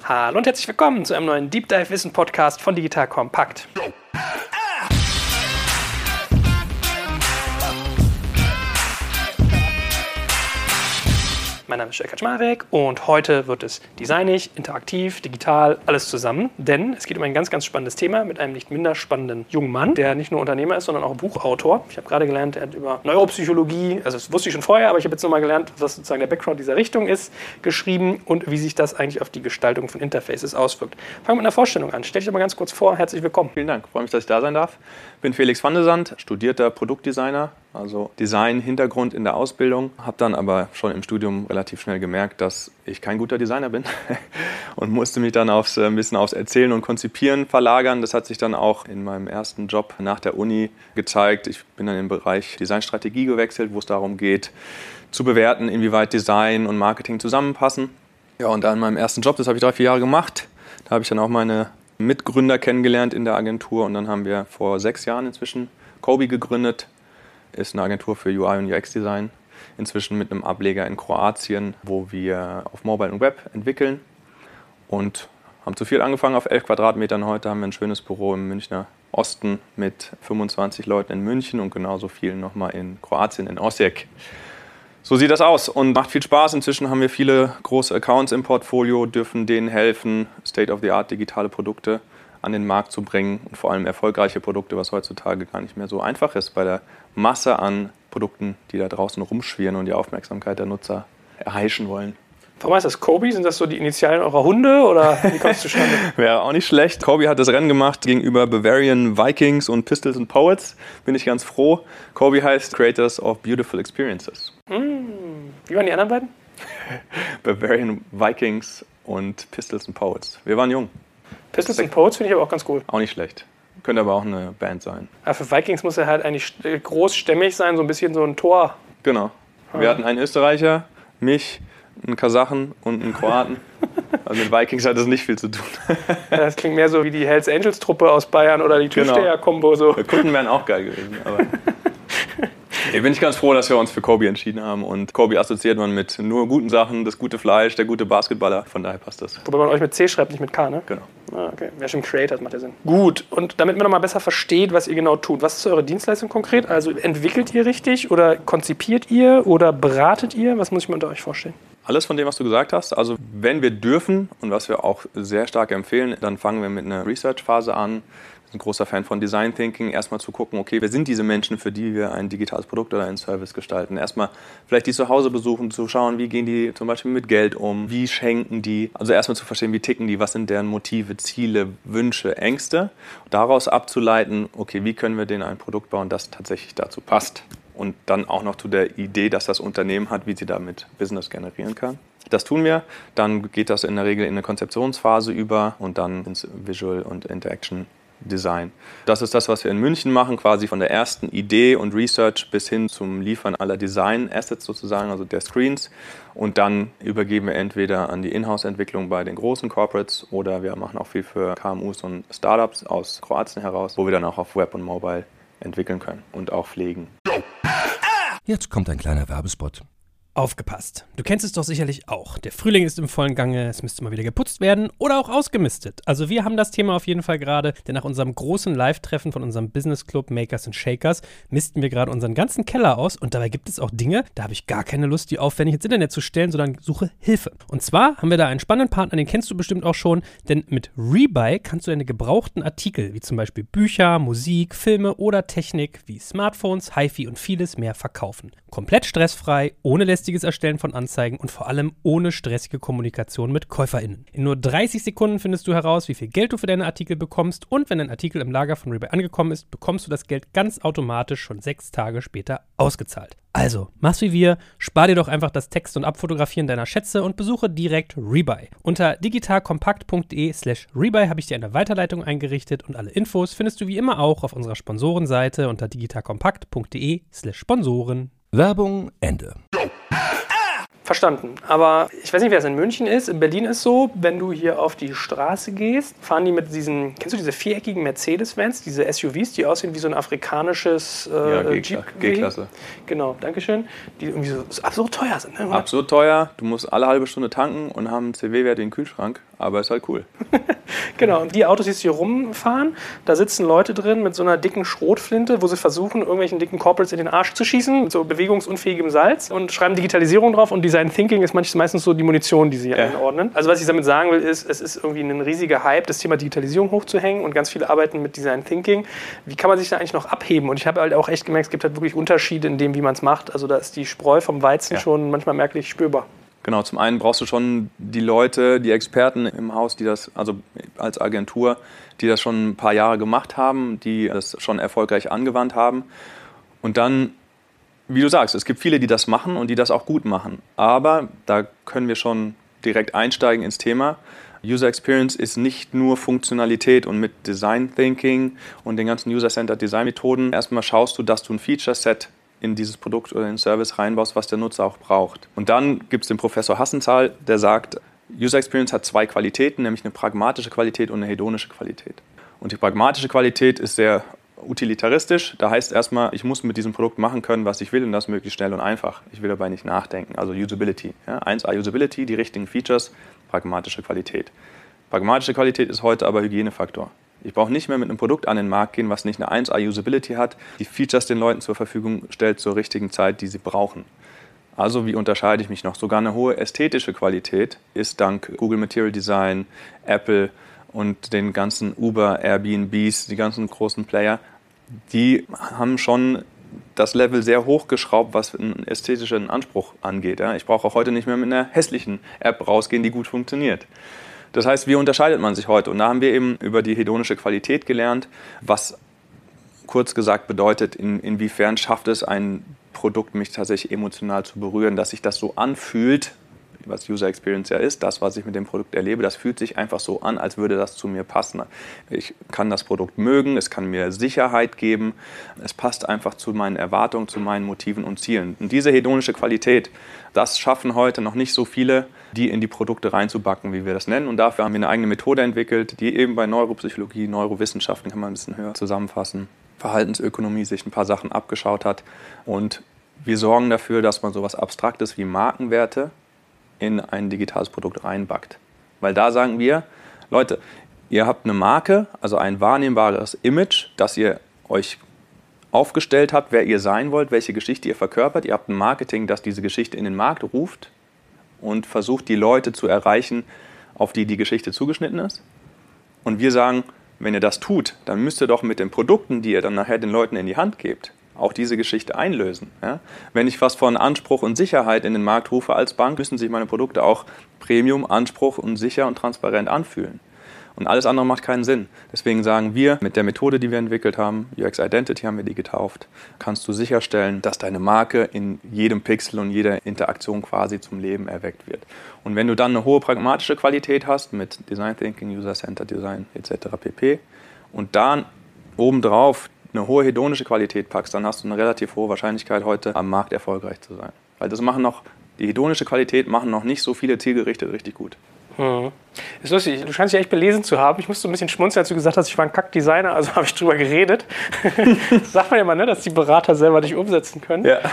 Hallo und herzlich willkommen zu einem neuen Deep Dive Wissen Podcast von Digital Compact. Mein Name ist Jörg Kaczmarek und heute wird es designig, interaktiv, digital, alles zusammen. Denn es geht um ein ganz, ganz spannendes Thema mit einem nicht minder spannenden jungen Mann, der nicht nur Unternehmer ist, sondern auch Buchautor. Ich habe gerade gelernt, er hat über Neuropsychologie, also das wusste ich schon vorher, aber ich habe jetzt nochmal gelernt, was sozusagen der Background dieser Richtung ist, geschrieben und wie sich das eigentlich auf die Gestaltung von Interfaces auswirkt. Fangen wir mit einer Vorstellung an. Stell dich doch mal ganz kurz vor. Herzlich willkommen. Vielen Dank. Freue mich, dass ich da sein darf. Ich bin Felix van de Sand, studierter Produktdesigner, also Design-Hintergrund in der Ausbildung. Habe dann aber schon im Studium relativ schnell gemerkt, dass ich kein guter Designer bin und musste mich dann ein bisschen aufs Erzählen und Konzipieren verlagern. Das hat sich dann auch in meinem ersten Job nach der Uni gezeigt. Ich bin dann im Bereich Designstrategie gewechselt, wo es darum geht, zu bewerten, inwieweit Design und Marketing zusammenpassen. Ja, und dann in meinem ersten Job, das habe ich 3-4 Jahre gemacht, da habe ich dann auch meine Mitgründer kennengelernt in der Agentur und dann haben wir vor 6 Jahren inzwischen Kobi gegründet. Ist eine Agentur für UI und UX-Design, inzwischen mit einem Ableger in Kroatien, wo wir auf Mobile und Web entwickeln und haben zu viel angefangen auf 11 Quadratmetern. Heute haben wir ein schönes Büro im Münchner Osten mit 25 Leuten in München und genauso viel nochmal in Kroatien, in Osijek. So sieht das aus und macht viel Spaß. Inzwischen haben wir viele große Accounts im Portfolio, dürfen denen helfen, State-of-the-Art digitale Produkte an den Markt zu bringen und vor allem erfolgreiche Produkte, was heutzutage gar nicht mehr so einfach ist bei der Masse an Produkten, die da draußen rumschwirren und die Aufmerksamkeit der Nutzer erheischen wollen. Warum heißt das Kobi? Sind das so die Initialen eurer Hunde oder wie kommt es zustande? Wäre auch nicht schlecht. Kobi hat das Rennen gemacht gegenüber Bavarian Vikings und Pistols and Poets. Bin ich ganz froh. Kobi heißt Creators of Beautiful Experiences. Wie waren die anderen beiden? Bavarian Vikings und Pistols and Poets. Wir waren jung. Pistols and Poets finde ich aber auch ganz cool. Auch nicht schlecht. Könnte aber auch eine Band sein. Aber für Vikings muss er halt eigentlich großstämmig sein, so ein bisschen so ein Tor. Genau. Wir hatten einen Österreicher, mich, einen Kasachen und einen Kroaten. Also mit Vikings hat das nicht viel zu tun. Ja, das klingt mehr so wie die Hells Angels Truppe aus Bayern oder die Türsteher-Kombo. So. Kunden wären auch geil gewesen. Aber bin ich ganz froh, dass wir uns für Kobi entschieden haben. Und Kobi assoziiert man mit nur guten Sachen, das gute Fleisch, der gute Basketballer. Von daher passt das. Wobei man euch mit C schreibt, nicht mit K, ne? Genau. Ah, okay. Wer schon Creator, das macht ja Sinn. Gut, und damit man nochmal besser versteht, was ihr genau tut. Was ist eure Dienstleistung konkret? Also entwickelt ihr richtig oder konzipiert ihr oder beratet ihr? Was muss ich mir unter euch vorstellen? Alles von dem, was du gesagt hast. Also wenn wir dürfen und was wir auch sehr stark empfehlen, dann fangen wir mit einer Research-Phase an. Ich bin ein großer Fan von Design Thinking. Erstmal zu gucken, okay, wer sind diese Menschen, für die wir ein digitales Produkt oder einen Service gestalten. Erstmal vielleicht die zu Hause besuchen, zu schauen, wie gehen die zum Beispiel mit Geld um, wie schenken die. Also erstmal zu verstehen, wie ticken die, was sind deren Motive, Ziele, Wünsche, Ängste. Daraus abzuleiten, okay, wie können wir denen ein Produkt bauen, das tatsächlich dazu passt. Und dann auch noch zu der Idee, dass das Unternehmen hat, wie sie damit Business generieren kann. Das tun wir. Dann geht das in der Regel in eine Konzeptionsphase über und dann ins Visual und Interaction Design. Das ist das, was wir in München machen, quasi von der ersten Idee und Research bis hin zum Liefern aller Design-Assets sozusagen, also der Screens. Und dann übergeben wir entweder an die Inhouse-Entwicklung bei den großen Corporates oder wir machen auch viel für KMUs und Startups aus Kroatien heraus, wo wir dann auch auf Web und Mobile entwickeln können und auch pflegen. Jetzt kommt ein kleiner Werbespot. Aufgepasst. Du kennst es doch sicherlich auch. Der Frühling ist im vollen Gange, es müsste mal wieder geputzt werden oder auch ausgemistet. Also wir haben das Thema auf jeden Fall gerade, denn nach unserem großen Live-Treffen von unserem Business Club Makers and Shakers misten wir gerade unseren ganzen Keller aus und dabei gibt es auch Dinge, da habe ich gar keine Lust, die aufwendig ins Internet zu stellen, sondern suche Hilfe. Und zwar haben wir da einen spannenden Partner, den kennst du bestimmt auch schon, denn mit Rebuy kannst du deine gebrauchten Artikel, wie zum Beispiel Bücher, Musik, Filme oder Technik wie Smartphones, HiFi und vieles mehr verkaufen. Komplett stressfrei, ohne lästiges Erstellen von Anzeigen und vor allem ohne stressige Kommunikation mit KäuferInnen. In nur 30 Sekunden findest du heraus, wie viel Geld du für deine Artikel bekommst und wenn dein Artikel im Lager von Rebuy angekommen ist, bekommst du das Geld ganz automatisch schon 6 Tage später ausgezahlt. Also, mach's wie wir, spar dir doch einfach das Text- und Abfotografieren deiner Schätze und besuche direkt Rebuy. Unter digitalkompakt.de/Rebuy habe ich dir eine Weiterleitung eingerichtet und alle Infos findest du wie immer auch auf unserer Sponsorenseite unter digitalkompakt.de/Sponsoren. Werbung Ende. Verstanden. Aber ich weiß nicht, wer es in München ist. In Berlin ist so, wenn du hier auf die Straße gehst, fahren die mit diesen, kennst du diese viereckigen Mercedes-Vans, diese SUVs, die aussehen wie so ein afrikanisches Jeep? G-Klasse. Genau, dankeschön. Die irgendwie so absurd teuer sind. Ne? Absurd teuer. Du musst alle halbe Stunde tanken und haben einen CW-Wert in den Kühlschrank. aber ist halt cool. Genau, und die Autos, die hier rumfahren, da sitzen Leute drin mit so einer dicken Schrotflinte, wo sie versuchen, irgendwelchen dicken Corporates in den Arsch zu schießen, mit so bewegungsunfähigem Salz und schreiben Digitalisierung drauf und Design Thinking ist meistens so die Munition, die sie einordnen. Also was ich damit sagen will, ist, es ist irgendwie ein riesiger Hype, das Thema Digitalisierung hochzuhängen und ganz viele arbeiten mit Design Thinking. Wie kann man sich da eigentlich noch abheben? Und ich habe halt auch echt gemerkt, es gibt halt wirklich Unterschiede in dem, wie man es macht. Also da ist die Spreu vom Weizen schon manchmal merklich spürbar. Genau, zum einen brauchst du schon die Leute, die Experten im Haus, die das, also als Agentur, die das schon ein paar Jahre gemacht haben, die das schon erfolgreich angewandt haben. Und dann, wie du sagst, es gibt viele, die das machen und die das auch gut machen. Aber da können wir schon direkt einsteigen ins Thema. User Experience ist nicht nur Funktionalität und mit Design Thinking und den ganzen User-Centered Design Methoden. Erstmal schaust du, dass du ein Feature-Set in dieses Produkt oder den Service reinbaust, was der Nutzer auch braucht. Und dann gibt es den Professor Hassenzahl, der sagt, User Experience hat zwei Qualitäten, nämlich eine pragmatische Qualität und eine hedonische Qualität. Und die pragmatische Qualität ist sehr utilitaristisch. Da heißt erstmal, ich muss mit diesem Produkt machen können, was ich will und das möglichst schnell und einfach. Ich will dabei nicht nachdenken. Also Usability. Ja? 1A Usability, die richtigen Features, pragmatische Qualität. Pragmatische Qualität ist heute aber Hygienefaktor. Ich brauche nicht mehr mit einem Produkt an den Markt gehen, was nicht eine 1A Usability hat, die Features den Leuten zur Verfügung stellt zur richtigen Zeit, die sie brauchen. Also wie unterscheide ich mich noch? Sogar eine hohe ästhetische Qualität ist dank Google Material Design, Apple und den ganzen Uber, Airbnbs, die ganzen großen Player, die haben schon das Level sehr hochgeschraubt, was einen ästhetischen Anspruch angeht. Ich brauche auch heute nicht mehr mit einer hässlichen App rausgehen, die gut funktioniert. Das heißt, wie unterscheidet man sich heute? Und da haben wir eben über die hedonische Qualität gelernt, was kurz gesagt bedeutet, inwiefern schafft es ein Produkt, mich tatsächlich emotional zu berühren, dass sich das so anfühlt, was User Experience ja ist, das, was ich mit dem Produkt erlebe, das fühlt sich einfach so an, als würde das zu mir passen. Ich kann das Produkt mögen, es kann mir Sicherheit geben, es passt einfach zu meinen Erwartungen, zu meinen Motiven und Zielen. Und diese hedonische Qualität, das schaffen heute noch nicht so viele, die in die Produkte reinzubacken, wie wir das nennen. Und dafür haben wir eine eigene Methode entwickelt, die eben bei Neuropsychologie, Neurowissenschaften, kann man ein bisschen höher zusammenfassen, Verhaltensökonomie sich ein paar Sachen abgeschaut hat. Und wir sorgen dafür, dass man sowas Abstraktes wie Markenwerte in ein digitales Produkt reinbackt. Weil da sagen wir, Leute, ihr habt eine Marke, also ein wahrnehmbares Image, das ihr euch aufgestellt habt, wer ihr sein wollt, welche Geschichte ihr verkörpert. Ihr habt ein Marketing, das diese Geschichte in den Markt ruft und versucht, die Leute zu erreichen, auf die die Geschichte zugeschnitten ist. Und wir sagen, wenn ihr das tut, dann müsst ihr doch mit den Produkten, die ihr dann nachher den Leuten in die Hand gebt, auch diese Geschichte einlösen. Ja? Wenn ich was von Anspruch und Sicherheit in den Markt rufe als Bank, müssen sich meine Produkte auch Premium, Anspruch und sicher und transparent anfühlen. Und alles andere macht keinen Sinn. Deswegen sagen wir, mit der Methode, die wir entwickelt haben, UX Identity haben wir die getauft, kannst du sicherstellen, dass deine Marke in jedem Pixel und jeder Interaktion quasi zum Leben erweckt wird. Und wenn du dann eine hohe pragmatische Qualität hast mit Design Thinking, User-Centered Design etc. pp. und dann obendrauf eine hohe hedonische Qualität packst, dann hast du eine relativ hohe Wahrscheinlichkeit, heute am Markt erfolgreich zu sein. Weil die hedonische Qualität machen noch nicht so viele zielgerichtet richtig gut. Ist lustig, du scheinst dich echt belesen zu haben. Ich musste ein bisschen schmunzeln, als du gesagt hast, ich war ein Kackdesigner, also habe ich drüber geredet. Das sagt man ja mal, ne, dass die Berater selber nicht umsetzen können. Ja.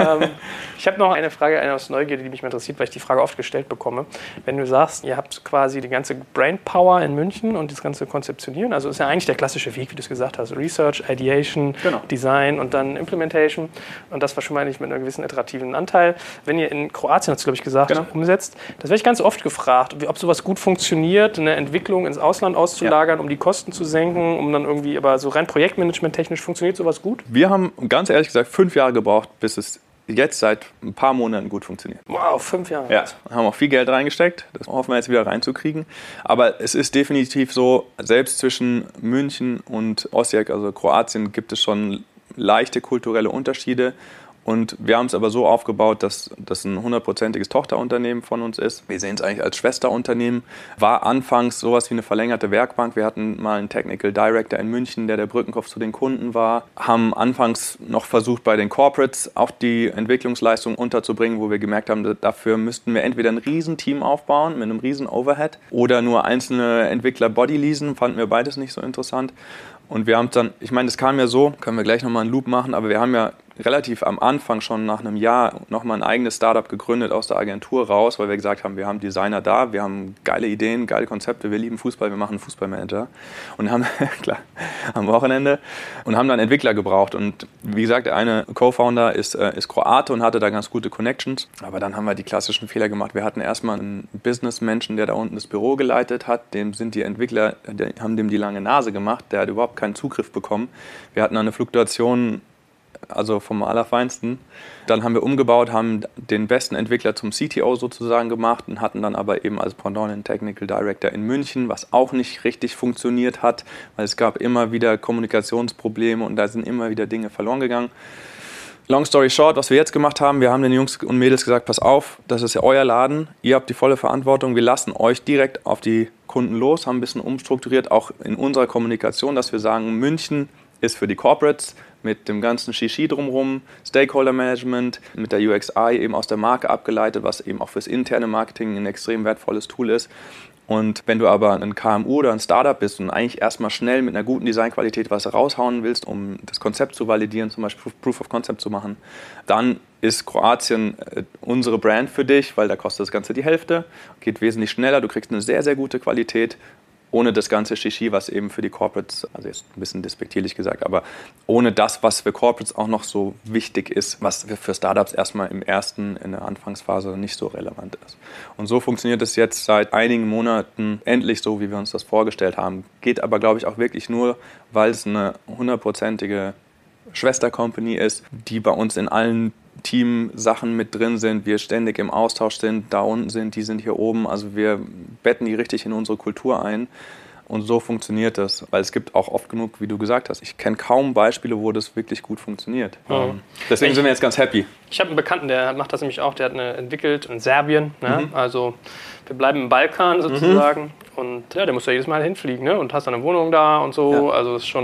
Ich habe noch eine Frage, eine aus Neugierde, die mich mal interessiert, weil ich die Frage oft gestellt bekomme. Wenn du sagst, ihr habt quasi die ganze Brainpower in München und das ganze Konzeptionieren, also ist ja eigentlich der klassische Weg, wie du es gesagt hast, Research, Ideation, Design und dann Implementation und das wahrscheinlich mit einem gewissen iterativen Anteil. Wenn ihr in Kroatien, hast du glaube ich gesagt, umsetzt, das werde ich ganz oft gefragt, ob sowas gut funktioniert, eine Entwicklung ins Ausland auszulagern, um die Kosten zu senken, um dann irgendwie, aber so rein projektmanagement-technisch funktioniert sowas gut? Wir haben ganz ehrlich gesagt 5 Jahre gebraucht, bis es jetzt seit ein paar Monaten gut funktioniert. Wow, 5 Jahre. Ja, haben auch viel Geld reingesteckt, das hoffen wir jetzt wieder reinzukriegen. Aber es ist definitiv so, selbst zwischen München und Osijek, also Kroatien, gibt es schon leichte kulturelle Unterschiede. Und wir haben es aber so aufgebaut, dass das ein 100%iges Tochterunternehmen von uns ist. Wir sehen es eigentlich als Schwesterunternehmen. War anfangs sowas wie eine verlängerte Werkbank. Wir hatten mal einen Technical Director in München, der Brückenkopf zu den Kunden war. Haben anfangs noch versucht, bei den Corporates auch die Entwicklungsleistung unterzubringen, wo wir gemerkt haben, dafür müssten wir entweder ein Riesenteam aufbauen mit einem riesen Overhead oder nur einzelne Entwickler bodyleasen. Fanden wir beides nicht so interessant. Und wir haben dann, ich meine, das kam ja so, können wir gleich nochmal einen Loop machen, aber wir haben ja relativ am Anfang, schon nach einem Jahr, nochmal ein eigenes Startup gegründet aus der Agentur raus, weil wir gesagt haben, wir haben Designer da, wir haben geile Ideen, geile Konzepte, wir lieben Fußball, wir machen einen Fußballmanager und haben, klar, am Wochenende und haben dann Entwickler gebraucht. Und wie gesagt, der eine Co-Founder ist Kroate und hatte da ganz gute Connections, aber dann haben wir die klassischen Fehler gemacht. Wir hatten erstmal einen Businessmenschen, der da unten das Büro geleitet hat, dem sind die Entwickler, haben dem die lange Nase gemacht, der hat überhaupt keinen Zugriff bekommen. Wir hatten eine Fluktuation, also vom Allerfeinsten. Dann haben wir umgebaut, haben den besten Entwickler zum CTO sozusagen gemacht und hatten dann aber eben als Pendant einen Technical Director in München, was auch nicht richtig funktioniert hat, weil es gab immer wieder Kommunikationsprobleme und da sind immer wieder Dinge verloren gegangen. Long story short, was wir jetzt gemacht haben, wir haben den Jungs und Mädels gesagt, pass auf, das ist ja euer Laden, ihr habt die volle Verantwortung, wir lassen euch direkt auf die Kunden los, haben ein bisschen umstrukturiert, auch in unserer Kommunikation, dass wir sagen, München ist für die Corporates mit dem ganzen Shishi drumherum, Stakeholder Management, mit der UXI eben aus der Marke abgeleitet, was eben auch fürs interne Marketing ein extrem wertvolles Tool ist. Und wenn du aber ein KMU oder ein Startup bist und eigentlich erstmal schnell mit einer guten Designqualität was raushauen willst, um das Konzept zu validieren, zum Beispiel Proof of Concept zu machen, dann ist Kroatien unsere Brand für dich, weil da kostet das Ganze die Hälfte, geht wesentlich schneller, du kriegst eine sehr, sehr gute Qualität, ohne das ganze Shishi, was eben für die Corporates, also jetzt ein bisschen despektierlich gesagt, aber ohne das, was für Corporates auch noch so wichtig ist, was für Startups erstmal in der Anfangsphase nicht so relevant ist. Und so funktioniert es jetzt seit einigen Monaten endlich so, wie wir uns das vorgestellt haben. Geht aber, glaube ich, auch wirklich nur, weil es eine 100%ige Schwester-Company ist, die bei uns in allen Team-Sachen mit drin sind, wir ständig im Austausch sind, da unten sind, die sind hier oben, also wir betten die richtig in unsere Kultur ein und so funktioniert das, weil es gibt auch oft genug, wie du gesagt hast, ich kenne kaum Beispiele, wo das wirklich gut funktioniert. Deswegen sind wir jetzt ganz happy. Ich habe einen Bekannten, der macht das nämlich auch, der hat eine entwickelt in Serbien, ne? Also wir bleiben im Balkan sozusagen und ja, der muss ja jedes Mal hinfliegen, ne? Und hast dann eine Wohnung da und so, also ist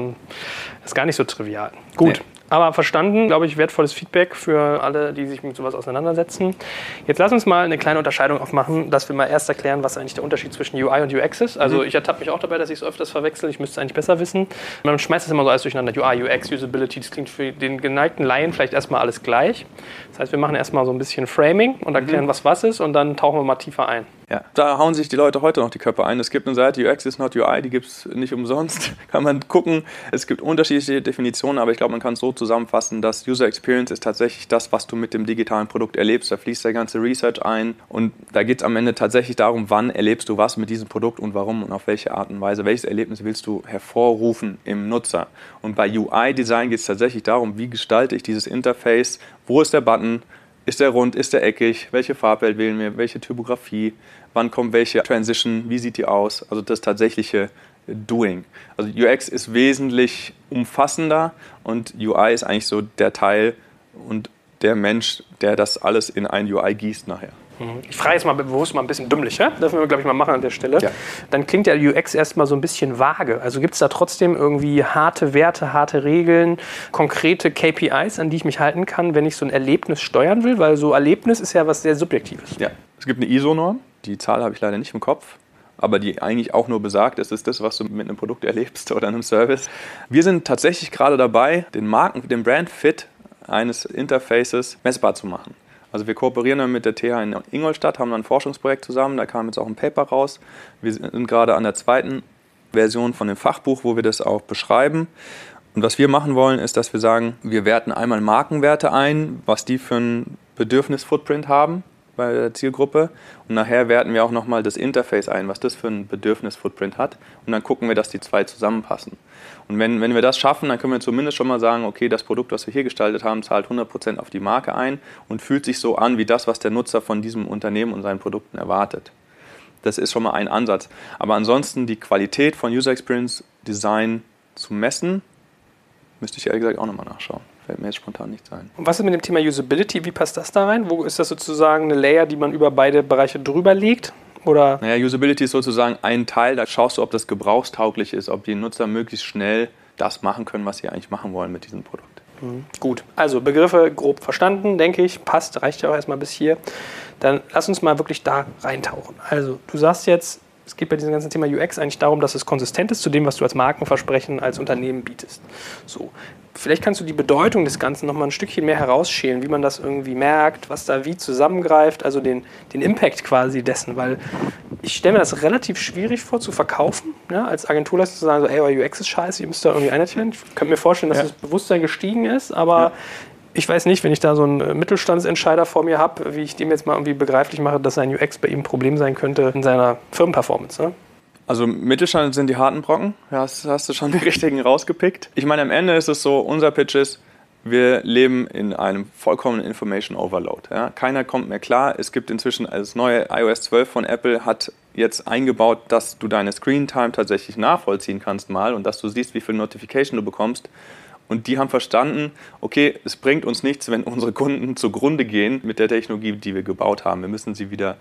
gar nicht so trivial. Gut. Nee. Aber verstanden, glaube ich, wertvolles Feedback für alle, die sich mit sowas auseinandersetzen. Jetzt lass uns mal eine kleine Unterscheidung aufmachen, dass wir mal erst erklären, was eigentlich der Unterschied zwischen UI und UX ist. Also ich ertappe mich auch dabei, dass ich es öfters verwechsel. Ich müsste es eigentlich besser wissen. Man schmeißt das immer so alles durcheinander. UI, UX, Usability, das klingt für den geneigten Laien vielleicht erstmal alles gleich. Das heißt, wir machen erstmal so ein bisschen Framing und erklären, was ist und dann tauchen wir mal tiefer ein. Ja, da hauen sich die Leute heute noch die Köpfe ein. Es gibt eine Seite, UX is not UI, die gibt es nicht umsonst. Kann man gucken. Es gibt unterschiedliche Definitionen, aber ich glaube, man kann es so zusammenfassen, dass User Experience ist tatsächlich das, was du mit dem digitalen Produkt erlebst. Da fließt der ganze Research ein und da geht es am Ende tatsächlich darum, wann erlebst du was mit diesem Produkt und warum und auf welche Art und Weise. Welches Erlebnis willst du hervorrufen im Nutzer? Und bei UI-Design geht es tatsächlich darum, wie gestalte ich dieses Interface, wo ist der Button, ist der rund, ist der eckig, welche Farbwelt wählen wir, welche Typografie, wann kommt welche Transition, wie sieht die aus, also das tatsächliche Doing. Also UX ist wesentlich umfassender und UI ist eigentlich so der Teil und der Mensch, der das alles in ein UI gießt nachher. Ich frage jetzt mal bewusst mal ein bisschen dümmlich, ja? Das wir, glaube ich, mal machen an der Stelle. Ja. Dann klingt ja UX erstmal so ein bisschen vage. Also gibt es da trotzdem irgendwie harte Werte, harte Regeln, konkrete KPIs, an die ich mich halten kann, wenn ich so ein Erlebnis steuern will? Weil so Erlebnis ist ja was sehr Subjektives. Ja, es gibt eine ISO-Norm, die Zahl habe ich leider nicht im Kopf, aber die eigentlich auch nur besagt, es ist das, was du mit einem Produkt erlebst oder einem Service. Wir sind tatsächlich gerade dabei, den Brand-Fit eines Interfaces messbar zu machen. Also wir kooperieren dann mit der TH in Ingolstadt, haben dann ein Forschungsprojekt zusammen, da kam jetzt auch ein Paper raus. Wir sind gerade an der zweiten Version von dem Fachbuch, wo wir das auch beschreiben. Und was wir machen wollen, ist, dass wir sagen, wir werten einmal Markenwerte ein, was die für einen Bedürfnis-Footprint haben bei der Zielgruppe. Und nachher werten wir auch nochmal das Interface ein, was das für einen Bedürfnis-Footprint hat. Und dann gucken wir, dass die zwei zusammenpassen. Und wenn wir das schaffen, dann können wir zumindest schon mal sagen, okay, das Produkt, was wir hier gestaltet haben, zahlt 100% auf die Marke ein und fühlt sich so an wie das, was der Nutzer von diesem Unternehmen und seinen Produkten erwartet. Das ist schon mal ein Ansatz. Aber ansonsten die Qualität von User Experience Design zu messen, müsste ich ehrlich gesagt auch nochmal nachschauen. Fällt mir jetzt spontan nichts ein. Und was ist mit dem Thema Usability? Wie passt das da rein? Wo ist das sozusagen eine Layer, die man über beide Bereiche drüber legt? Oder? Naja, Usability ist sozusagen ein Teil, da schaust du, ob das gebrauchstauglich ist, ob die Nutzer möglichst schnell das machen können, was sie eigentlich machen wollen mit diesem Produkt. Gut, also Begriffe grob verstanden, denke ich, passt, reicht ja auch erstmal bis hier. Dann lass uns mal wirklich da reintauchen. Also du sagst jetzt, Es geht bei diesem ganzen Thema UX eigentlich darum, dass es konsistent ist zu dem, was du als Markenversprechen als Unternehmen bietest. So. Vielleicht kannst du die Bedeutung des Ganzen nochmal ein Stückchen mehr herausschälen, wie man das irgendwie merkt, was da wie zusammengreift, also den Impact quasi dessen, weil ich stelle mir das relativ schwierig vor zu verkaufen, ja, als Agenturleistung zu sagen, so, ey, euer UX ist scheiße, ihr müsst da irgendwie einheitlich. Ich könnte mir vorstellen, dass das Bewusstsein gestiegen ist, aber ich weiß nicht, wenn ich da so einen Mittelstandsentscheider vor mir habe, wie ich dem jetzt mal irgendwie begreiflich mache, dass sein UX bei ihm ein Problem sein könnte in seiner Firmenperformance, ne? Also Mittelstand sind die harten Brocken, ja, hast du schon die richtigen rausgepickt. Ich meine, am Ende ist es so, unser Pitch ist, wir leben in einem vollkommenen Information Overload. Ja. Keiner kommt mehr klar. Es gibt inzwischen, das neue iOS 12 von Apple hat jetzt eingebaut, dass du deine Screen Time tatsächlich nachvollziehen kannst mal und dass du siehst, wie viel Notification du bekommst. Und die haben verstanden, okay, es bringt uns nichts, wenn unsere Kunden zugrunde gehen mit der Technologie, die wir gebaut haben. Wir müssen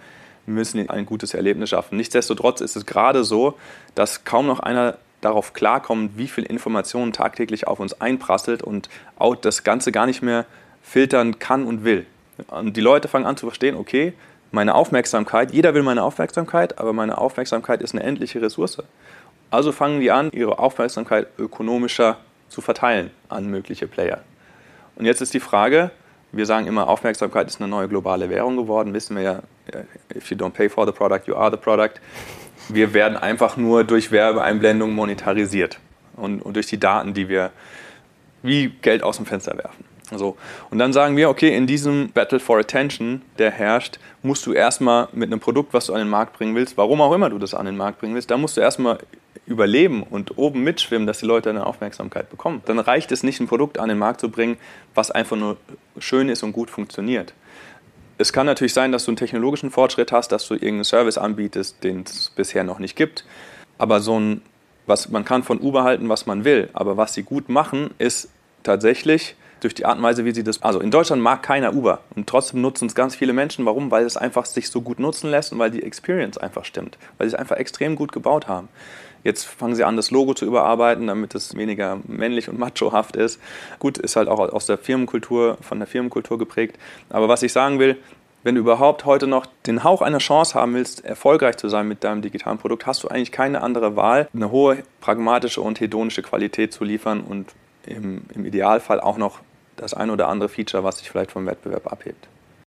ein gutes Erlebnis schaffen. Nichtsdestotrotz ist es gerade so, dass kaum noch einer darauf klarkommt, wie viel Informationen tagtäglich auf uns einprasselt und auch das Ganze gar nicht mehr filtern kann und will. Und die Leute fangen an zu verstehen, okay, meine Aufmerksamkeit, jeder will meine Aufmerksamkeit, aber meine Aufmerksamkeit ist eine endliche Ressource. Also fangen die an, ihre Aufmerksamkeit ökonomischer zu verteilen an mögliche Player. Und jetzt ist die Frage, wir sagen immer, Aufmerksamkeit ist eine neue globale Währung geworden, wissen wir ja, if you don't pay for the product, you are the product. Wir werden einfach nur durch Werbeeinblendungen monetarisiert und durch die Daten, die wir wie Geld aus dem Fenster werfen. So. Und dann sagen wir, okay, in diesem Battle for Attention, der herrscht, musst du erstmal mit einem Produkt, was du an den Markt bringen willst, warum auch immer du das an den Markt bringen willst, da musst du erstmal überleben und oben mitschwimmen, dass die Leute eine Aufmerksamkeit bekommen. Dann reicht es nicht, ein Produkt an den Markt zu bringen, was einfach nur schön ist und gut funktioniert. Es kann natürlich sein, dass du einen technologischen Fortschritt hast, dass du irgendeinen Service anbietest, den es bisher noch nicht gibt. Aber man kann von Uber halten, was man will. Aber was sie gut machen, ist tatsächlich durch die Art und Weise, wie sie das... Also in Deutschland mag keiner Uber und trotzdem nutzen es ganz viele Menschen. Warum? Weil es einfach sich so gut nutzen lässt und weil die Experience einfach stimmt. Weil sie es einfach extrem gut gebaut haben. Jetzt fangen sie an, das Logo zu überarbeiten, damit es weniger männlich und machohaft ist. Gut, ist halt auch von der Firmenkultur geprägt. Aber was ich sagen will, wenn du überhaupt heute noch den Hauch einer Chance haben willst, erfolgreich zu sein mit deinem digitalen Produkt, hast du eigentlich keine andere Wahl, eine hohe pragmatische und hedonische Qualität zu liefern und im Idealfall auch noch das ein oder andere Feature, was sich vielleicht vom Wettbewerb abhebt.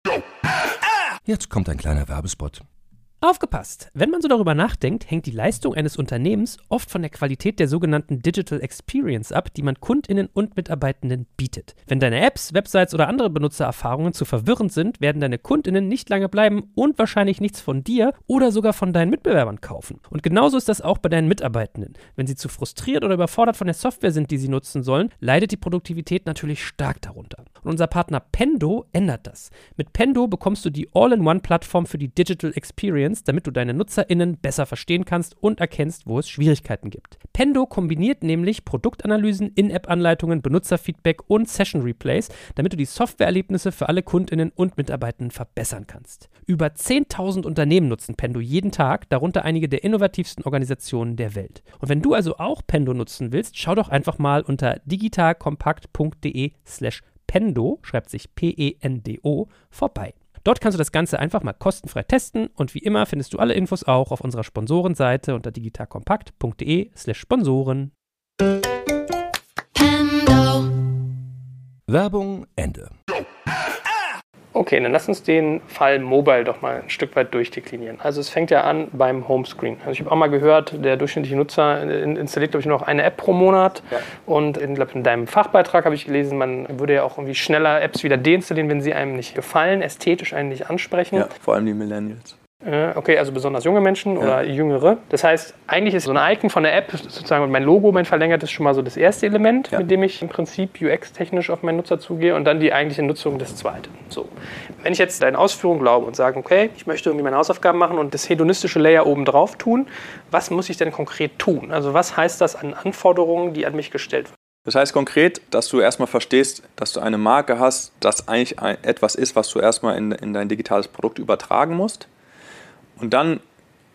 Jetzt kommt ein kleiner Werbespot. Aufgepasst! Wenn man so darüber nachdenkt, hängt die Leistung eines Unternehmens oft von der Qualität der sogenannten Digital Experience ab, die man KundInnen und Mitarbeitenden bietet. Wenn deine Apps, Websites oder andere Benutzererfahrungen zu verwirrend sind, werden deine KundInnen nicht lange bleiben und wahrscheinlich nichts von dir oder sogar von deinen Mitbewerbern kaufen. Und genauso ist das auch bei deinen Mitarbeitenden. Wenn sie zu frustriert oder überfordert von der Software sind, die sie nutzen sollen, leidet die Produktivität natürlich stark darunter. Und unser Partner Pendo ändert das. Mit Pendo bekommst du die All-in-One-Plattform für die Digital Experience, damit du deine NutzerInnen besser verstehen kannst und erkennst, wo es Schwierigkeiten gibt. Pendo kombiniert nämlich Produktanalysen, In-App-Anleitungen, Benutzerfeedback und Session-Replays, damit du die Softwareerlebnisse für alle KundInnen und Mitarbeitenden verbessern kannst. Über 10.000 Unternehmen nutzen Pendo jeden Tag, darunter einige der innovativsten Organisationen der Welt. Und wenn du also auch Pendo nutzen willst, schau doch einfach mal unter digitalkompakt.de/Pendo, schreibt sich P-E-N-D-O, vorbei. Dort kannst du das Ganze einfach mal kostenfrei testen und wie immer findest du alle Infos auch auf unserer Sponsorenseite unter digitalkompakt.de/Sponsoren. Werbung Ende. Okay, dann lass uns den Fall Mobile doch mal ein Stück weit durchdeklinieren. Also es fängt ja an beim Homescreen. Also ich habe auch mal gehört, der durchschnittliche Nutzer installiert, glaube ich, nur noch eine App pro Monat. Ja. Und in deinem Fachbeitrag habe ich gelesen, man würde ja auch irgendwie schneller Apps wieder deinstallieren, wenn sie einem nicht gefallen, ästhetisch einen nicht ansprechen. Ja, vor allem die Millennials. Okay, also besonders junge Menschen oder Jüngere. Das heißt, eigentlich ist so ein Icon von der App sozusagen mein Logo, mein verlängertes, schon mal so das erste Element, mit dem ich im Prinzip UX-technisch auf meinen Nutzer zugehe und dann die eigentliche Nutzung das zweite. So. Wenn ich jetzt deine Ausführung glaube und sage, okay, ich möchte irgendwie meine Hausaufgaben machen und das hedonistische Layer oben drauf tun, was muss ich denn konkret tun? Also was heißt das an Anforderungen, die an mich gestellt werden? Das heißt konkret, dass du erstmal verstehst, dass du eine Marke hast, das eigentlich etwas ist, was du erstmal in dein digitales Produkt übertragen musst. Und dann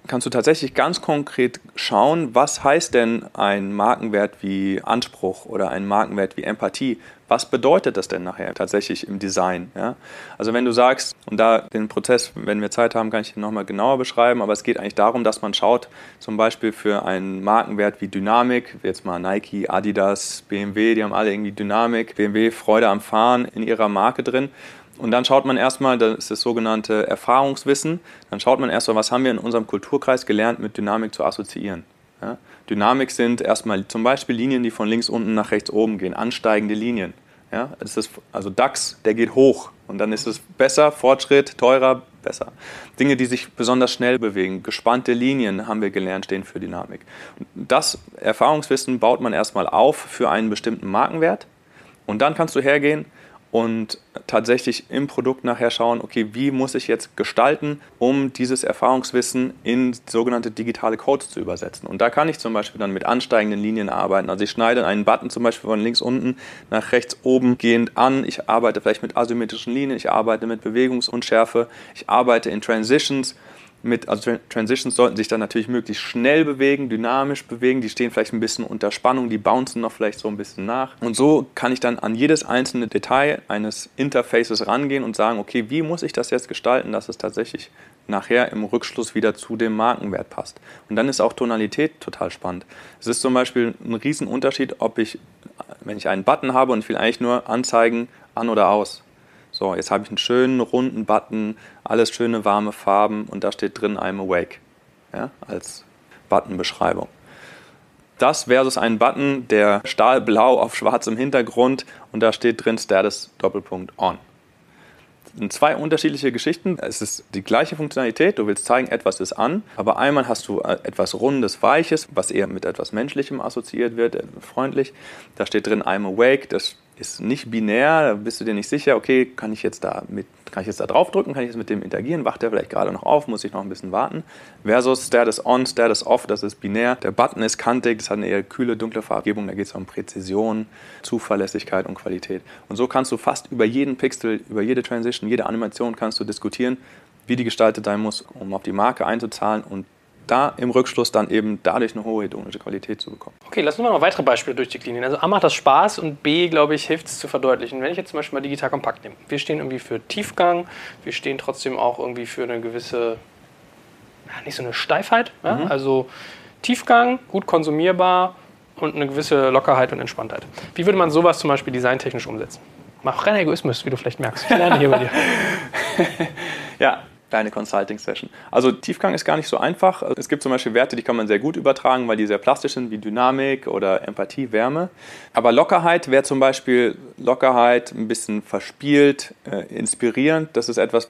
kannst du tatsächlich ganz konkret schauen, was heißt denn ein Markenwert wie Anspruch oder ein Markenwert wie Empathie? Was bedeutet das denn nachher tatsächlich im Design? Ja? Also wenn du sagst, und da den Prozess, wenn wir Zeit haben, kann ich den nochmal genauer beschreiben, aber es geht eigentlich darum, dass man schaut, zum Beispiel für einen Markenwert wie Dynamik, jetzt mal Nike, Adidas, BMW, die haben alle irgendwie Dynamik, BMW, Freude am Fahren in ihrer Marke drin. Und dann schaut man erstmal, das ist das sogenannte Erfahrungswissen, dann schaut man erstmal, was haben wir in unserem Kulturkreis gelernt, mit Dynamik zu assoziieren. Ja? Dynamik sind erstmal zum Beispiel Linien, die von links unten nach rechts oben gehen, ansteigende Linien. Ja? Das ist also DAX, der geht hoch und dann ist es besser, Fortschritt, teurer, besser. Dinge, die sich besonders schnell bewegen, gespannte Linien, haben wir gelernt, stehen für Dynamik. Und das Erfahrungswissen baut man erstmal auf für einen bestimmten Markenwert und dann kannst du hergehen und tatsächlich im Produkt nachher schauen, okay, wie muss ich jetzt gestalten, um dieses Erfahrungswissen in sogenannte digitale Codes zu übersetzen. Und da kann ich zum Beispiel dann mit ansteigenden Linien arbeiten. Also ich schneide einen Button zum Beispiel von links unten nach rechts oben gehend an. Ich arbeite vielleicht mit asymmetrischen Linien, ich arbeite mit Bewegungsunschärfe, ich arbeite in Transitions. Also Transitions sollten sich dann natürlich möglichst schnell bewegen, dynamisch bewegen, die stehen vielleicht ein bisschen unter Spannung, die bouncen noch vielleicht so ein bisschen nach. Und so kann ich dann an jedes einzelne Detail eines Interfaces rangehen und sagen, okay, wie muss ich das jetzt gestalten, dass es tatsächlich nachher im Rückschluss wieder zu dem Markenwert passt. Und dann ist auch Tonalität total spannend. Es ist zum Beispiel ein Riesenunterschied, wenn ich einen Button habe und ich will eigentlich nur anzeigen, an oder aus. So, jetzt habe ich einen schönen, runden Button, alles schöne, warme Farben und da steht drin I'm awake, ja, als Buttonbeschreibung. Das versus einen Button, der stahlblau auf schwarzem Hintergrund und da steht drin Status Doppelpunkt on. Das sind zwei unterschiedliche Geschichten. Es ist die gleiche Funktionalität, du willst zeigen, etwas ist an, aber einmal hast du etwas Rundes, Weiches, was eher mit etwas Menschlichem assoziiert wird, freundlich. Da steht drin I'm awake, das ist nicht binär, da bist du dir nicht sicher, okay, kann ich jetzt da draufdrücken, kann ich jetzt mit dem interagieren, wacht der vielleicht gerade noch auf, muss ich noch ein bisschen warten. Versus Status on, Status off, das ist binär. Der Button ist kantig, das hat eine eher kühle, dunkle Farbgebung, da geht es um Präzision, Zuverlässigkeit und Qualität. Und so kannst du fast über jeden Pixel, über jede Transition, jede Animation kannst du diskutieren, wie die gestaltet sein muss, um auf die Marke einzuzahlen und da im Rückschluss dann eben dadurch eine hohe hedonische Qualität zu bekommen. Okay, lass uns mal noch weitere Beispiele durchdeklinieren. Also A macht das Spaß und B, glaube ich, hilft es zu verdeutlichen. Wenn ich jetzt zum Beispiel mal digital kompakt nehme. Wir stehen irgendwie für Tiefgang, wir stehen trotzdem auch irgendwie für eine gewisse, nicht so eine Steifheit, ja? Also Tiefgang, gut konsumierbar und eine gewisse Lockerheit und Entspanntheit. Wie würde man sowas zum Beispiel designtechnisch umsetzen? Mach reiner Egoismus, wie du vielleicht merkst. Ich lerne hier bei dir. Ja. Kleine Consulting-Session. Also Tiefgang ist gar nicht so einfach. Es gibt zum Beispiel Werte, die kann man sehr gut übertragen, weil die sehr plastisch sind, wie Dynamik oder Empathie, Wärme. Aber Lockerheit wäre zum Beispiel ein bisschen verspielt, inspirierend. Das ist etwas,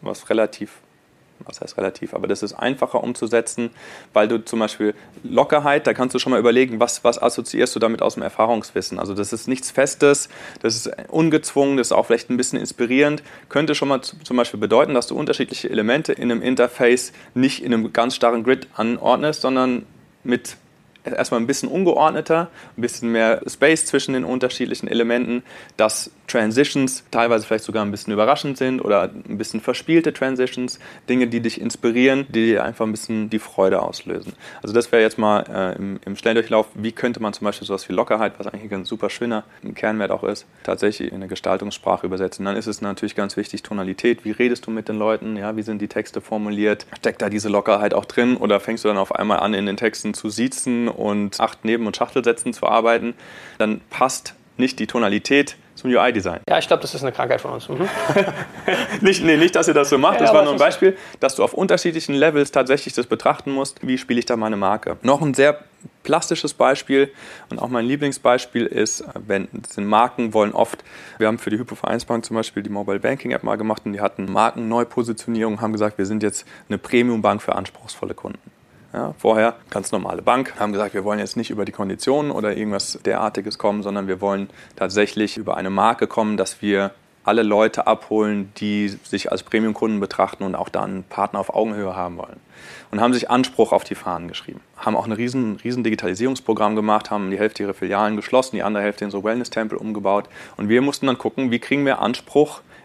aber das ist einfacher umzusetzen, weil du zum Beispiel Lockerheit, da kannst du schon mal überlegen, was assoziierst du damit aus dem Erfahrungswissen. Also das ist nichts Festes, das ist ungezwungen, das ist auch vielleicht ein bisschen inspirierend. Könnte schon mal zum Beispiel bedeuten, dass du unterschiedliche Elemente in einem Interface nicht in einem ganz starren Grid anordnest, sondern mit erstmal ein bisschen ungeordneter, ein bisschen mehr Space zwischen den unterschiedlichen Elementen, dass Transitions teilweise vielleicht sogar ein bisschen überraschend sind oder ein bisschen verspielte Transitions, Dinge, die dich inspirieren, die dir einfach ein bisschen die Freude auslösen. Also das wäre jetzt mal im Schnelldurchlauf, wie könnte man zum Beispiel sowas wie Lockerheit, was eigentlich ein super schöner Kernwert auch ist, tatsächlich in eine Gestaltungssprache übersetzen. Dann ist es natürlich ganz wichtig, Tonalität, wie redest du mit den Leuten, ja, wie sind die Texte formuliert, steckt da diese Lockerheit auch drin oder fängst du dann auf einmal an, in den Texten zu siezen und 8 Neben- und Schachtelsätzen zu arbeiten, dann passt nicht die Tonalität zum UI-Design. Ja, ich glaube, das ist eine Krankheit von uns. Nicht, dass ihr das so macht, das war nur ein Beispiel, dass du auf unterschiedlichen Levels tatsächlich das betrachten musst, wie spiele ich da meine Marke. Noch ein sehr plastisches Beispiel und auch mein Lieblingsbeispiel ist, Marken wollen oft, wir haben für die Hypo-Vereinsbank zum Beispiel die Mobile Banking App mal gemacht und die hatten Markenneupositionierung, haben gesagt, wir sind jetzt eine Premium-Bank für anspruchsvolle Kunden. Ja, vorher ganz normale Bank, haben gesagt, wir wollen jetzt nicht über die Konditionen oder irgendwas derartiges kommen, sondern wir wollen tatsächlich über eine Marke kommen, dass wir alle Leute abholen, die sich als Premium-Kunden betrachten und auch da einen Partner auf Augenhöhe haben wollen. Und haben sich Anspruch auf die Fahnen geschrieben. Haben auch ein riesen Digitalisierungsprogramm gemacht, haben die Hälfte ihrer Filialen geschlossen, die andere Hälfte in so Wellness-Tempel umgebaut. Und wir mussten dann gucken, wie kriegen wir Anspruch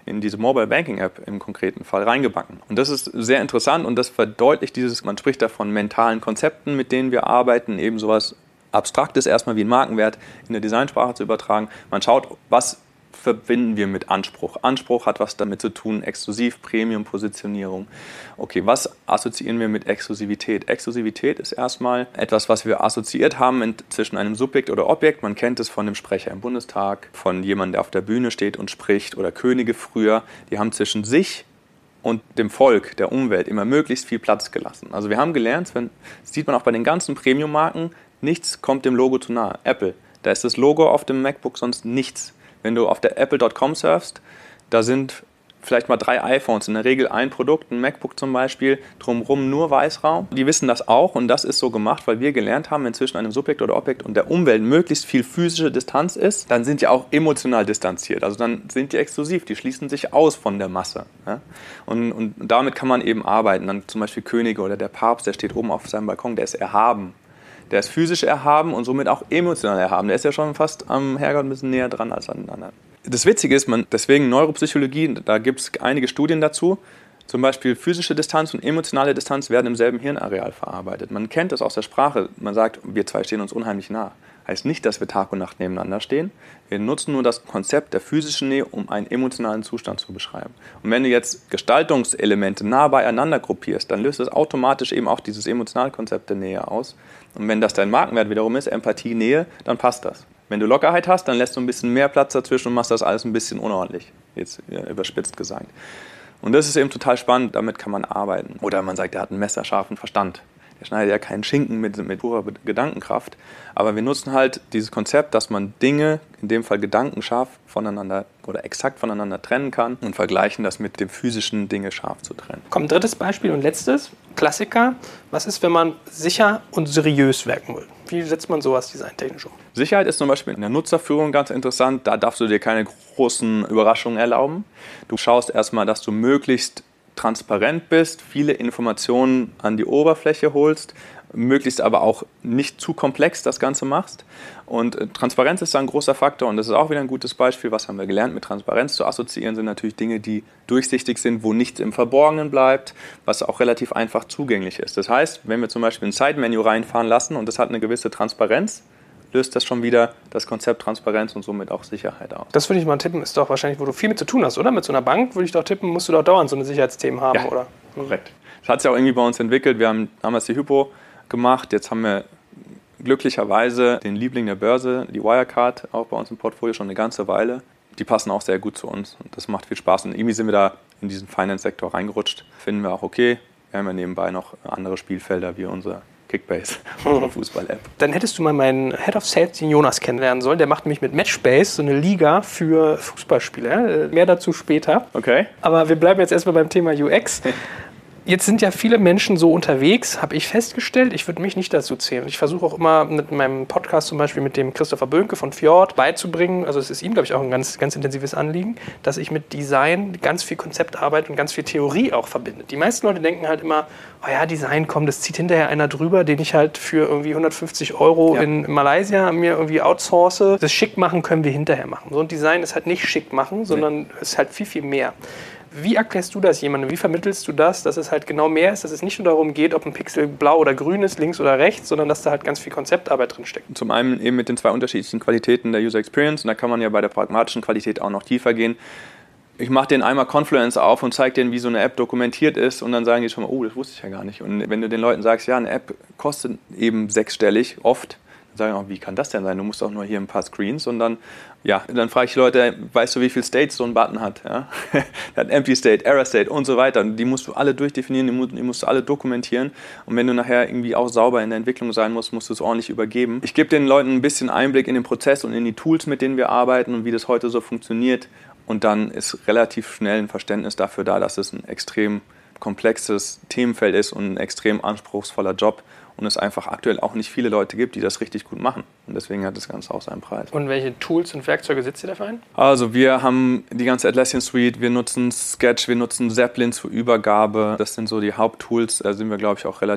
in diese Mobile Banking App im konkreten Fall reingebacken. Und das ist sehr interessant und das verdeutlicht man spricht da von mentalen Konzepten, mit denen wir arbeiten, eben sowas Abstraktes erstmal wie ein Markenwert in der Designsprache zu übertragen. Man schaut, was verbinden wir mit Anspruch. Anspruch hat was damit zu tun, Exklusiv, Premium-Positionierung. Okay, was assoziieren wir mit Exklusivität? Exklusivität ist erstmal etwas, was wir assoziiert haben zwischen einem Subjekt oder Objekt. Man kennt es von dem Sprecher im Bundestag, von jemandem, der auf der Bühne steht und spricht, oder Könige früher. Die haben zwischen sich und dem Volk, der Umwelt, immer möglichst viel Platz gelassen. Also wir haben gelernt, das sieht man auch bei den ganzen Premium-Marken, nichts kommt dem Logo zu nahe. Apple, da ist das Logo auf dem MacBook sonst nichts. Wenn du auf der Apple.com surfst, da sind vielleicht mal 3 iPhones, in der Regel ein Produkt, ein MacBook zum Beispiel, drumherum nur Weißraum. Die wissen das auch und das ist so gemacht, weil wir gelernt haben, wenn zwischen einem Subjekt oder Objekt und der Umwelt möglichst viel physische Distanz ist, dann sind die auch emotional distanziert. Also dann sind die exklusiv, die schließen sich aus von der Masse. Ja? Und damit kann man eben arbeiten. Dann zum Beispiel Könige oder der Papst, der steht oben auf seinem Balkon, der ist erhaben. Der ist physisch erhaben und somit auch emotional erhaben. Der ist ja schon fast am Herrgott ein bisschen näher dran als an den anderen. Das Witzige ist, deswegen Neuropsychologie, da gibt es einige Studien dazu. Zum Beispiel physische Distanz und emotionale Distanz werden im selben Hirnareal verarbeitet. Man kennt das aus der Sprache. Man sagt, wir zwei stehen uns unheimlich nah. Heißt nicht, dass wir Tag und Nacht nebeneinander stehen. Wir nutzen nur das Konzept der physischen Nähe, um einen emotionalen Zustand zu beschreiben. Und wenn du jetzt Gestaltungselemente nah beieinander gruppierst, dann löst es automatisch eben auch dieses Emotionalkonzept der Nähe aus. Und wenn das dein Markenwert wiederum ist, Empathie, Nähe, dann passt das. Wenn du Lockerheit hast, dann lässt du ein bisschen mehr Platz dazwischen und machst das alles ein bisschen unordentlich, jetzt überspitzt gesagt. Und das ist eben total spannend, damit kann man arbeiten. Oder man sagt, er hat einen messerscharfen Verstand. Der schneidet ja keinen Schinken mit purer Gedankenkraft. Aber wir nutzen halt dieses Konzept, dass man Dinge, in dem Fall gedankenscharf, voneinander oder exakt voneinander trennen kann und vergleichen das mit dem physischen Dinge scharf zu trennen. Kommt ein drittes Beispiel und letztes. Klassiker. Was ist, wenn man sicher und seriös werken will? Wie setzt man sowas designtechnisch um? Sicherheit ist zum Beispiel in der Nutzerführung ganz interessant. Da darfst du dir keine großen Überraschungen erlauben. Du schaust erstmal, dass du möglichst transparent bist, viele Informationen an die Oberfläche holst, möglichst aber auch nicht zu komplex das Ganze machst. Und Transparenz ist da ein großer Faktor und das ist auch wieder ein gutes Beispiel. Was haben wir gelernt? Mit Transparenz zu assoziieren sind natürlich Dinge, die durchsichtig sind, wo nichts im Verborgenen bleibt, was auch relativ einfach zugänglich ist. Das heißt, wenn wir zum Beispiel ein Side-Menu reinfahren lassen und das hat eine gewisse Transparenz, löst das schon wieder das Konzept Transparenz und somit auch Sicherheit aus. Das würde ich mal tippen, ist doch wahrscheinlich, wo du viel mit zu tun hast, oder? Mit so einer Bank würde ich doch tippen, musst du doch dauernd so eine Sicherheitsthemen haben, ja, oder? Korrekt. Das hat sich auch irgendwie bei uns entwickelt. Wir haben damals die Hypo gemacht, jetzt haben wir glücklicherweise den Liebling der Börse, die Wirecard, auch bei uns im Portfolio schon eine ganze Weile. Die passen auch sehr gut zu uns und das macht viel Spaß. Und irgendwie sind wir da in diesen Finance-Sektor reingerutscht. Finden wir auch okay. Wir haben ja nebenbei noch andere Spielfelder wie unsere Kickbase, unsere Fußball-App. Dann hättest du mal meinen Head of Sales, den Jonas, kennenlernen sollen. Der macht nämlich mit Matchbase so eine Liga für Fußballspieler. Mehr dazu später. Okay. Aber wir bleiben jetzt erstmal beim Thema UX. Jetzt sind ja viele Menschen so unterwegs, habe ich festgestellt. Ich würde mich nicht dazu zählen. Ich versuche auch immer mit meinem Podcast zum Beispiel mit dem Christopher Böhnke von Fjord beizubringen, also es ist ihm, glaube ich, auch ein ganz, ganz intensives Anliegen, dass ich mit Design ganz viel Konzeptarbeit und ganz viel Theorie auch verbinde. Die meisten Leute denken halt immer, oh ja, Design, komm, das zieht hinterher einer drüber, den ich halt für irgendwie 150 € in Malaysia mir irgendwie outsource. Das schick machen können wir hinterher machen. So ein Design ist halt nicht schick machen, sondern es ist halt viel, viel mehr. Wie erklärst du das jemandem? Wie vermittelst du das, dass es halt genau mehr ist, dass es nicht nur darum geht, ob ein Pixel blau oder grün ist, links oder rechts, sondern dass da halt ganz viel Konzeptarbeit drin steckt? Zum einen eben mit den 2 unterschiedlichen Qualitäten der User Experience und da kann man ja bei der pragmatischen Qualität auch noch tiefer gehen. Ich mache denen einmal Confluence auf und zeige denen, wie so eine App dokumentiert ist und dann sagen die schon mal, oh, das wusste ich ja gar nicht. Und wenn du den Leuten sagst, ja, eine App kostet eben 6-stellig, oft, dann sagen die, wie kann das denn sein? Du musst auch nur hier ein paar Screens und dann frage ich die Leute, weißt du, wie viele States so ein Button hat? Ja? Der hat Empty State, Error State und so weiter. Die musst du alle durchdefinieren, die musst du alle dokumentieren. Und wenn du nachher irgendwie auch sauber in der Entwicklung sein musst, musst du es ordentlich übergeben. Ich gebe den Leuten ein bisschen Einblick in den Prozess und in die Tools, mit denen wir arbeiten und wie das heute so funktioniert. Und dann ist relativ schnell ein Verständnis dafür da, dass es ein extrem komplexes Themenfeld ist und ein extrem anspruchsvoller Job. Und es einfach aktuell auch nicht viele Leute gibt, die das richtig gut machen. Und deswegen hat das Ganze auch seinen Preis. Und welche Tools und Werkzeuge setzt ihr dafür ein? Also wir haben die ganze Atlassian Suite, wir nutzen Sketch, wir nutzen Zeppelin zur Übergabe. Das sind so die Haupttools. Da sind wir, glaube ich, auch relativ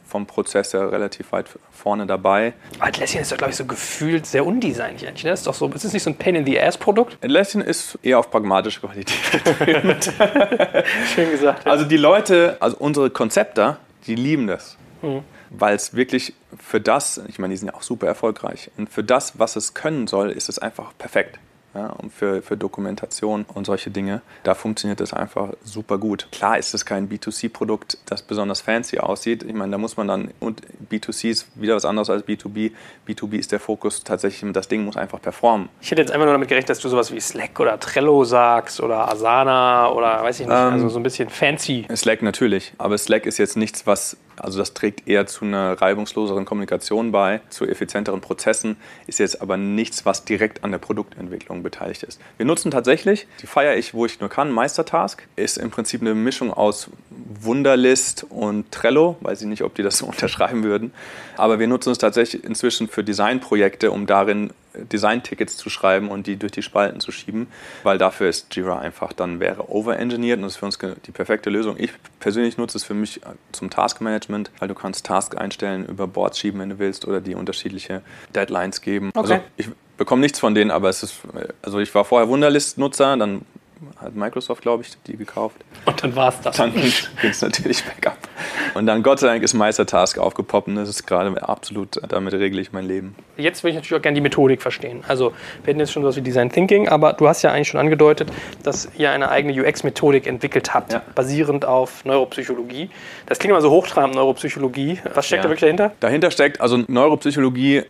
vom Prozess her relativ weit vorne dabei. Atlassian ist doch, glaube ich, so gefühlt sehr undesignlich eigentlich. Ne? Ist doch so, ist es nicht so ein Pain-in-the-Ass-Produkt? Atlassian ist eher auf pragmatische Qualität getrieben. Schön gesagt. Ja. Also die Leute, also unsere Konzepter, die lieben das. Weil es wirklich für das, ich meine, die sind ja auch super erfolgreich, und für das, was es können soll, ist es einfach perfekt. Ja, und für Dokumentation und solche Dinge, da funktioniert das einfach super gut. Klar ist es kein B2C-Produkt, das besonders fancy aussieht. Ich meine, da muss man dann, und B2C ist wieder was anderes als B2B. B2B ist der Fokus tatsächlich, das Ding muss einfach performen. Ich hätte jetzt einfach nur damit gerechnet, dass du sowas wie Slack oder Trello sagst oder Asana oder weiß ich nicht, also so ein bisschen fancy. Slack natürlich, aber Slack ist jetzt nichts, also das trägt eher zu einer reibungsloseren Kommunikation bei, zu effizienteren Prozessen, ist jetzt aber nichts, was direkt an der Produktentwicklung beteiligt ist. Wir nutzen tatsächlich, die feiere ich, wo ich nur kann, Meistertask, ist im Prinzip eine Mischung aus Wunderlist und Trello, weiß ich nicht, ob die das so unterschreiben würden, aber wir nutzen es tatsächlich inzwischen für Designprojekte, um darin Design-Tickets zu schreiben und die durch die Spalten zu schieben, weil dafür ist Jira einfach dann wäre overengineert und das ist für uns die perfekte Lösung. Ich persönlich nutze es für mich zum Taskmanagement, weil du kannst Tasks einstellen, über Boards schieben, wenn du willst, oder die unterschiedliche Deadlines geben. Okay. Also ich bekomme nichts von denen, aber also ich war vorher Wunderlist-Nutzer, dann hat Microsoft, glaube ich, die gekauft. Und dann war es das. Dann ging es natürlich bergab. Und dann, Gott sei Dank, ist Meistertask aufgepoppt und das ist gerade absolut, damit regle ich mein Leben. Jetzt würde ich natürlich auch gerne die Methodik verstehen. Also wir hatten jetzt schon sowas wie Design Thinking, aber du hast ja eigentlich schon angedeutet, dass ihr eine eigene UX-Methodik entwickelt habt, basierend auf Neuropsychologie. Das klingt immer so hochtrabend, Neuropsychologie. Was steckt da wirklich dahinter? Dahinter steckt also Neuropsychologie,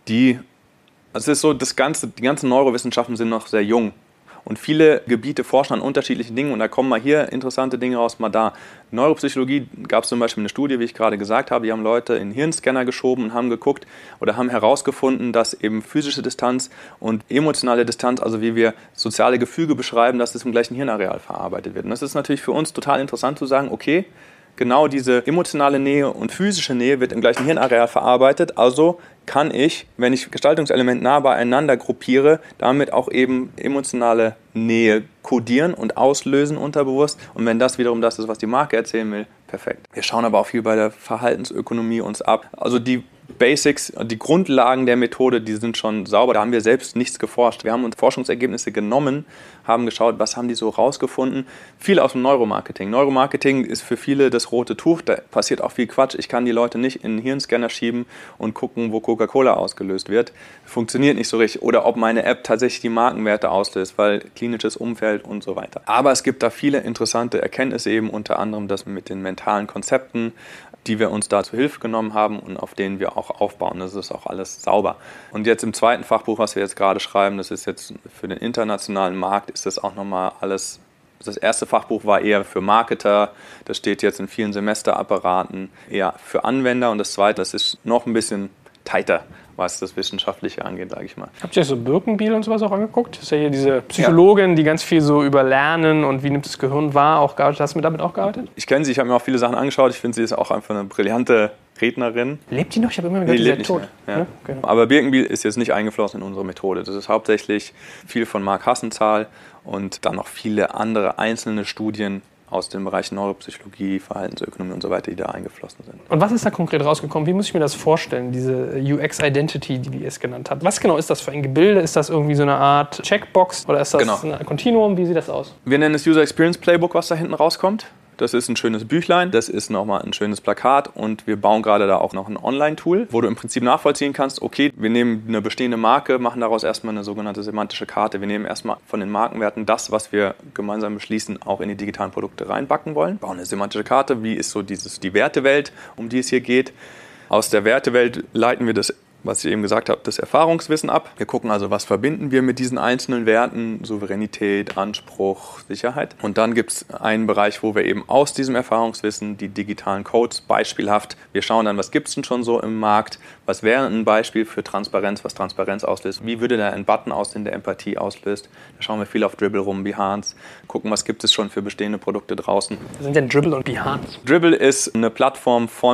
es ist so, die ganzen Neurowissenschaften sind noch sehr jung. Und viele Gebiete forschen an unterschiedlichen Dingen und da kommen mal hier interessante Dinge raus, mal da. Neuropsychologie gab es zum Beispiel eine Studie, wie ich gerade gesagt habe, die haben Leute in Hirnscanner geschoben und haben geguckt oder haben herausgefunden, dass eben physische Distanz und emotionale Distanz, also wie wir soziale Gefüge beschreiben, dass das im gleichen Hirnareal verarbeitet wird. Und das ist natürlich für uns total interessant zu sagen, okay, genau diese emotionale Nähe und physische Nähe wird im gleichen Hirnareal verarbeitet, also kann ich, wenn ich Gestaltungselemente nah beieinander gruppiere, damit auch eben emotionale Nähe kodieren und auslösen unterbewusst. Und wenn das wiederum das ist, was die Marke erzählen will, perfekt. Wir schauen aber auch viel bei der Verhaltensökonomie uns ab. Also die Basics, die Grundlagen der Methode, die sind schon sauber. Da haben wir selbst nichts geforscht. Wir haben uns Forschungsergebnisse genommen, haben geschaut, was haben die so rausgefunden. Viel aus dem Neuromarketing. Neuromarketing ist für viele das rote Tuch. Da passiert auch viel Quatsch. Ich kann die Leute nicht in den Hirnscanner schieben und gucken, wo Coca-Cola ausgelöst wird. Funktioniert nicht so richtig. Oder ob meine App tatsächlich die Markenwerte auslöst, weil klinisches Umfeld und so weiter. Aber es gibt da viele interessante Erkenntnisse, eben unter anderem das mit den mentalen Konzepten, die wir uns da zu Hilfe genommen haben und auf denen wir auch aufbauen. Das ist auch alles sauber. Und jetzt im zweiten Fachbuch, was wir jetzt gerade schreiben, das ist jetzt für den internationalen Markt, ist das auch nochmal alles. Das erste Fachbuch war eher für Marketer, das steht jetzt in vielen Semesterapparaten eher für Anwender und das zweite, das ist noch ein bisschen tighter, was das Wissenschaftliche angeht, sage ich mal. Habt ihr euch so Birkenbiel und sowas auch angeguckt? Das ist ja hier diese Psychologin, die ganz viel so über Lernen und wie nimmt das Gehirn wahr auch gearbeitet. Hast du damit auch gearbeitet? Ich kenne sie, ich habe mir auch viele Sachen angeschaut. Ich finde, sie ist auch einfach eine brillante Rednerin. Lebt die noch? Ich habe immer gehört, die ist tot. Ja. Ja? Genau. Aber Birkenbiel ist jetzt nicht eingeflossen in unsere Methode. Das ist hauptsächlich viel von Mark Hassenzahl und dann noch viele andere einzelne Studien aus dem Bereich Neuropsychologie, Verhaltensökonomie und so weiter, die da eingeflossen sind. Und was ist da konkret rausgekommen? Wie muss ich mir das vorstellen, diese UX-Identity, die ihr es genannt habt? Was genau ist das für ein Gebilde? Ist das irgendwie so eine Art Checkbox oder ist das ein Kontinuum? Wie sieht das aus? Wir nennen es User Experience Playbook, was da hinten rauskommt. Das ist ein schönes Büchlein, das ist nochmal ein schönes Plakat und wir bauen gerade da auch noch ein Online-Tool, wo du im Prinzip nachvollziehen kannst, okay, wir nehmen eine bestehende Marke, machen daraus erstmal eine sogenannte semantische Karte. Wir nehmen erstmal von den Markenwerten das, was wir gemeinsam beschließen, auch in die digitalen Produkte reinbacken wollen. Bauen eine semantische Karte, wie ist so die Wertewelt, um die es hier geht. Aus der Wertewelt leiten wir das, was ich eben gesagt habe, das Erfahrungswissen ab. Wir gucken also, was verbinden wir mit diesen einzelnen Werten, Souveränität, Anspruch, Sicherheit. Und dann gibt es einen Bereich, wo wir eben aus diesem Erfahrungswissen die digitalen Codes beispielhaft, wir schauen dann, was gibt es denn schon so im Markt, was wäre ein Beispiel für Transparenz, was Transparenz auslöst, wie würde da ein Button aussehen, der Empathie auslöst. Da schauen wir viel auf Dribbble rum, Behance, gucken, was gibt es schon für bestehende Produkte draußen. Was sind denn Dribbble und Behance? Dribbble ist eine Plattform von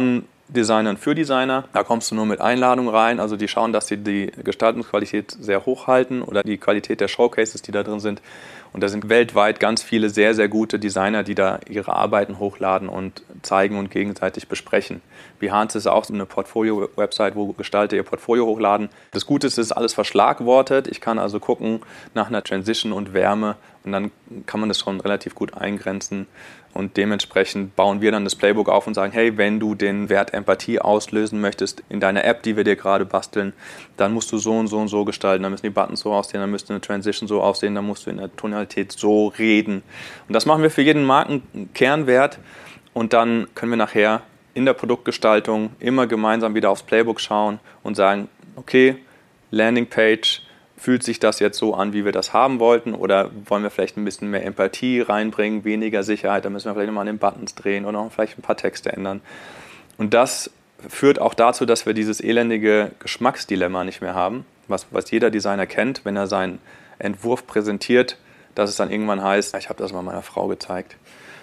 Designern für Designer. Da kommst du nur mit Einladung rein. Also die schauen, dass sie die Gestaltungsqualität sehr hoch halten oder die Qualität der Showcases, die da drin sind. Und da sind weltweit ganz viele sehr, sehr gute Designer, die da ihre Arbeiten hochladen und zeigen und gegenseitig besprechen. Behance ist auch so eine Portfolio-Website, wo Gestalter ihr Portfolio hochladen. Das Gute ist, es ist alles verschlagwortet. Ich kann also gucken nach einer Transition und Wärme und dann kann man das schon relativ gut eingrenzen. Und dementsprechend bauen wir dann das Playbook auf und sagen, hey, wenn du den Wert Empathie auslösen möchtest in deiner App, die wir dir gerade basteln, dann musst du so und so und so gestalten. Dann müssen die Buttons so aussehen, dann müsste eine Transition so aussehen, dann musst du in der Tonalität so reden. Und das machen wir für jeden Markenkernwert. Und dann können wir nachher in der Produktgestaltung immer gemeinsam wieder aufs Playbook schauen und sagen, okay, Landingpage, fühlt sich das jetzt so an, wie wir das haben wollten, oder wollen wir vielleicht ein bisschen mehr Empathie reinbringen, weniger Sicherheit, da müssen wir vielleicht nochmal an den Buttons drehen oder vielleicht ein paar Texte ändern. Und das führt auch dazu, dass wir dieses elendige Geschmacksdilemma nicht mehr haben, was jeder Designer kennt, wenn er seinen Entwurf präsentiert, dass es dann irgendwann heißt, ich habe das mal meiner Frau gezeigt.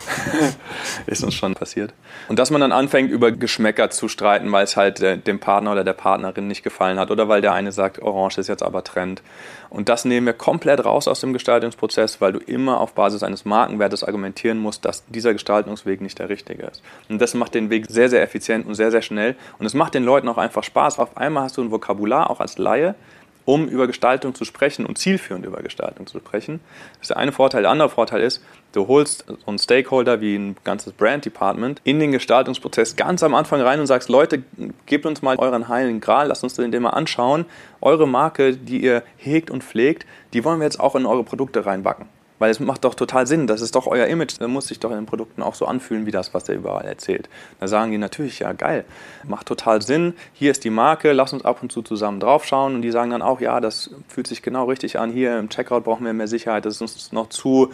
Ist uns schon passiert. Und dass man dann anfängt, über Geschmäcker zu streiten, weil es halt dem Partner oder der Partnerin nicht gefallen hat oder weil der eine sagt, Orange ist jetzt aber Trend. Und das nehmen wir komplett raus aus dem Gestaltungsprozess, weil du immer auf Basis eines Markenwertes argumentieren musst, dass dieser Gestaltungsweg nicht der richtige ist. Und das macht den Weg sehr, sehr effizient und sehr, sehr schnell. Und es macht den Leuten auch einfach Spaß. Auf einmal hast du ein Vokabular, auch als Laie, um über Gestaltung zu sprechen und zielführend über Gestaltung zu sprechen. Das ist der eine Vorteil. Der andere Vorteil ist, du holst so einen Stakeholder wie ein ganzes Brand-Department in den Gestaltungsprozess ganz am Anfang rein und sagst, Leute, gebt uns mal euren heiligen Gral, lasst uns den mal anschauen. Eure Marke, die ihr hegt und pflegt, die wollen wir jetzt auch in eure Produkte reinbacken. Weil es macht doch total Sinn, das ist doch euer Image, das muss sich doch in den Produkten auch so anfühlen, wie das, was der überall erzählt. Da sagen die natürlich, ja geil, macht total Sinn, hier ist die Marke, lass uns ab und zu zusammen draufschauen. Und die sagen dann auch, ja, das fühlt sich genau richtig an, hier im Checkout brauchen wir mehr Sicherheit, das ist uns noch zu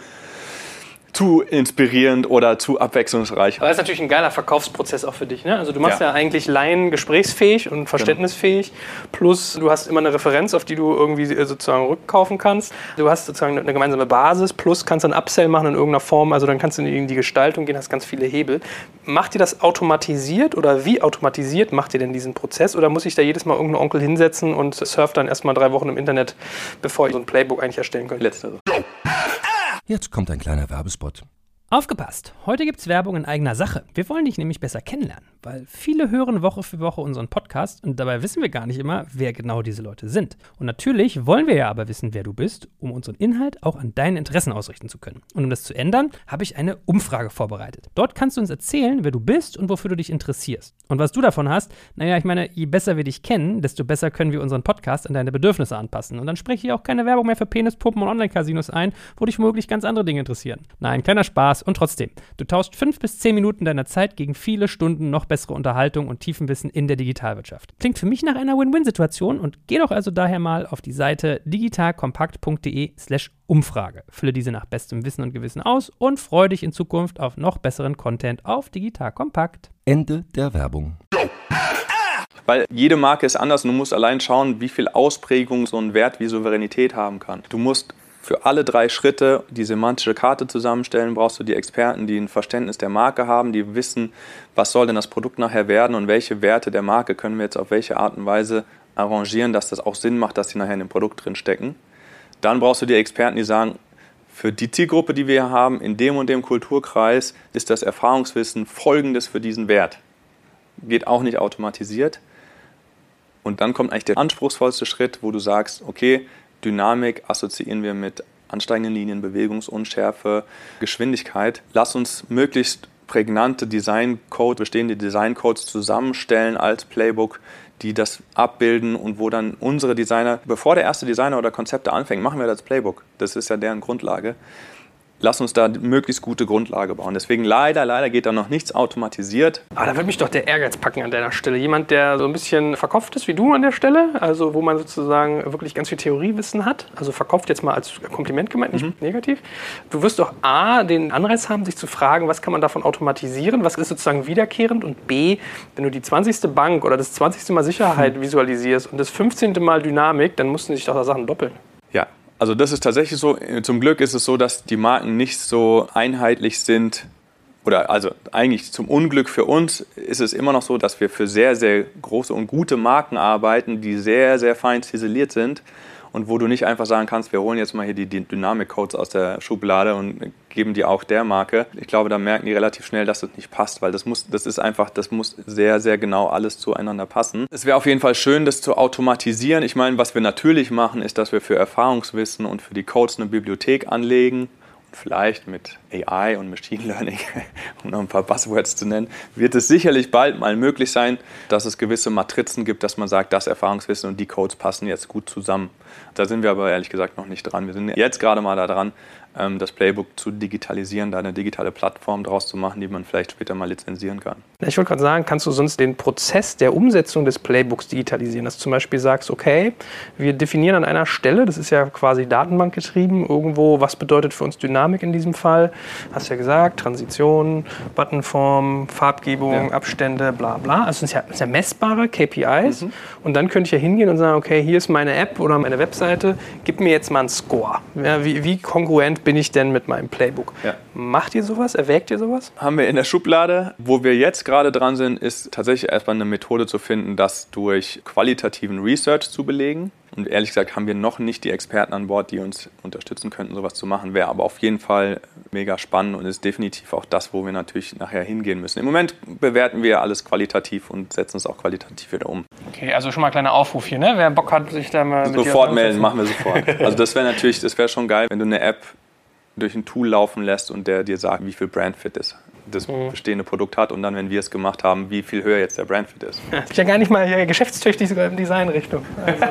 inspirierend oder zu abwechslungsreich. Aber das ist natürlich ein geiler Verkaufsprozess auch für dich, ne? Also du machst ja eigentlich Laien gesprächsfähig und verständnisfähig, plus du hast immer eine Referenz, auf die du irgendwie sozusagen rückkaufen kannst. Du hast sozusagen eine gemeinsame Basis, plus kannst dann Upsell machen in irgendeiner Form, also dann kannst du in die Gestaltung gehen, hast ganz viele Hebel. Macht ihr das automatisiert oder wie automatisiert macht ihr denn diesen Prozess? Oder muss ich da jedes Mal irgendeinen Onkel hinsetzen und surft dann erstmal 3 Wochen im Internet, bevor ich so ein Playbook eigentlich erstellen könnte? Letztere. Jetzt kommt ein kleiner Werbespot. Aufgepasst! Heute gibt's Werbung in eigener Sache. Wir wollen dich nämlich besser kennenlernen, weil viele hören Woche für Woche unseren Podcast und dabei wissen wir gar nicht immer, wer genau diese Leute sind. Und natürlich wollen wir ja aber wissen, wer du bist, um unseren Inhalt auch an deinen Interessen ausrichten zu können. Und um das zu ändern, habe ich eine Umfrage vorbereitet. Dort kannst du uns erzählen, wer du bist und wofür du dich interessierst. Und was du davon hast, naja, ich meine, je besser wir dich kennen, desto besser können wir unseren Podcast an deine Bedürfnisse anpassen. Und dann spreche ich auch keine Werbung mehr für Penispuppen und Online-Casinos ein, wo dich womöglich ganz andere Dinge interessieren. Nein, kleiner Spaß. Und trotzdem, du tauschst 5 bis 10 Minuten deiner Zeit gegen viele Stunden noch bessere Unterhaltung und Tiefenwissen in der Digitalwirtschaft. Klingt für mich nach einer Win-Win-Situation und geh doch also daher mal auf die Seite digitalkompakt.de/Umfrage. Fülle diese nach bestem Wissen und Gewissen aus und freue dich in Zukunft auf noch besseren Content auf Digital Kompakt. Ende der Werbung. Weil jede Marke ist anders und du musst allein schauen, wie viel Ausprägung so ein Wert wie Souveränität haben kann. Du musst für alle 3 Schritte die semantische Karte zusammenstellen, brauchst du die Experten, die ein Verständnis der Marke haben, die wissen, was soll denn das Produkt nachher werden und welche Werte der Marke können wir jetzt auf welche Art und Weise arrangieren, dass das auch Sinn macht, dass die nachher in dem Produkt drin stecken. Dann brauchst du die Experten, die sagen, für die Zielgruppe, die wir hier haben, in dem und dem Kulturkreis, ist das Erfahrungswissen Folgendes für diesen Wert. Geht auch nicht automatisiert. Und dann kommt eigentlich der anspruchsvollste Schritt, wo du sagst, okay, Dynamik assoziieren wir mit ansteigenden Linien, Bewegungsunschärfe, Geschwindigkeit. Lass uns möglichst prägnante bestehende Designcodes zusammenstellen als Playbook, die das abbilden und wo dann unsere Designer, bevor der erste Designer oder Konzepte anfängt, machen wir das Playbook. Das ist ja deren Grundlage. Lass uns da möglichst gute Grundlage bauen. Deswegen leider geht da noch nichts automatisiert. Aber da würde mich doch der Ehrgeiz packen an deiner Stelle. Jemand, der so ein bisschen verkopft ist wie du an der Stelle, also wo man sozusagen wirklich ganz viel Theoriewissen hat, also verkopft jetzt mal als Kompliment gemeint, nicht negativ. Du wirst doch A, den Anreiz haben, sich zu fragen, was kann man davon automatisieren, was ist sozusagen wiederkehrend, und B, wenn du die 20. Bank oder das 20. Mal Sicherheit visualisierst und das 15. Mal Dynamik, dann mussten sich doch da Sachen doppeln. Ja. Also das ist tatsächlich so. Zum Glück ist es so, dass die Marken nicht so einheitlich sind oder also eigentlich zum Unglück für uns ist es immer noch so, dass wir für sehr, sehr große und gute Marken arbeiten, die sehr, sehr fein ziseliert sind und wo du nicht einfach sagen kannst, wir holen jetzt mal hier die Dynamic-Codes aus der Schublade und geben die auch der Marke. Ich glaube, da merken die relativ schnell, dass das nicht passt, weil das muss sehr, sehr genau alles zueinander passen. Es wäre auf jeden Fall schön, das zu automatisieren. Ich meine, was wir natürlich machen, ist, dass wir für Erfahrungswissen und für die Codes eine Bibliothek anlegen. Vielleicht mit AI und Machine Learning, um noch ein paar Buzzwords zu nennen, wird es sicherlich bald mal möglich sein, dass es gewisse Matrizen gibt, dass man sagt, das Erfahrungswissen und die Codes passen jetzt gut zusammen. Da sind wir aber ehrlich gesagt noch nicht dran. Wir sind jetzt gerade mal da dran, das Playbook zu digitalisieren, da eine digitale Plattform draus zu machen, die man vielleicht später mal lizenzieren kann. Ich wollte gerade sagen, kannst du sonst den Prozess der Umsetzung des Playbooks digitalisieren? Dass du zum Beispiel sagst, okay, wir definieren an einer Stelle, das ist ja quasi datenbankgetrieben, irgendwo, was bedeutet für uns Dynamik in diesem Fall? Hast ja gesagt, Transition, Buttonform, Farbgebung, Abstände, bla bla. Also das sind ja messbare KPIs. Und dann könnte ich ja hingehen und sagen, okay, hier ist meine App oder meine Webseite, gib mir jetzt mal einen Score. Ja, wie kongruent bin ich denn mit meinem Playbook? Ja. Macht ihr sowas? Erwägt ihr sowas? Haben wir in der Schublade. Wo wir jetzt gerade dran sind, ist tatsächlich erstmal eine Methode zu finden, das durch qualitativen Research zu belegen. Und ehrlich gesagt haben wir noch nicht die Experten an Bord, die uns unterstützen könnten, sowas zu machen. Wäre aber auf jeden Fall mega spannend und ist definitiv auch das, wo wir natürlich nachher hingehen müssen. Im Moment bewerten wir alles qualitativ und setzen es auch qualitativ wieder um. Okay, also schon mal ein kleiner Aufruf hier, ne? Wer Bock hat, sich da mal mit sofort melden, machen wir sofort. Also das wäre schon geil, wenn du eine App durch ein Tool laufen lässt und der dir sagt, wie viel Brandfit das bestehende Produkt hat und dann, wenn wir es gemacht haben, wie viel höher jetzt der Brandfit ist. Ja, ich bin ja gar nicht mal hier geschäftstüchtig, sogar in Designrichtung.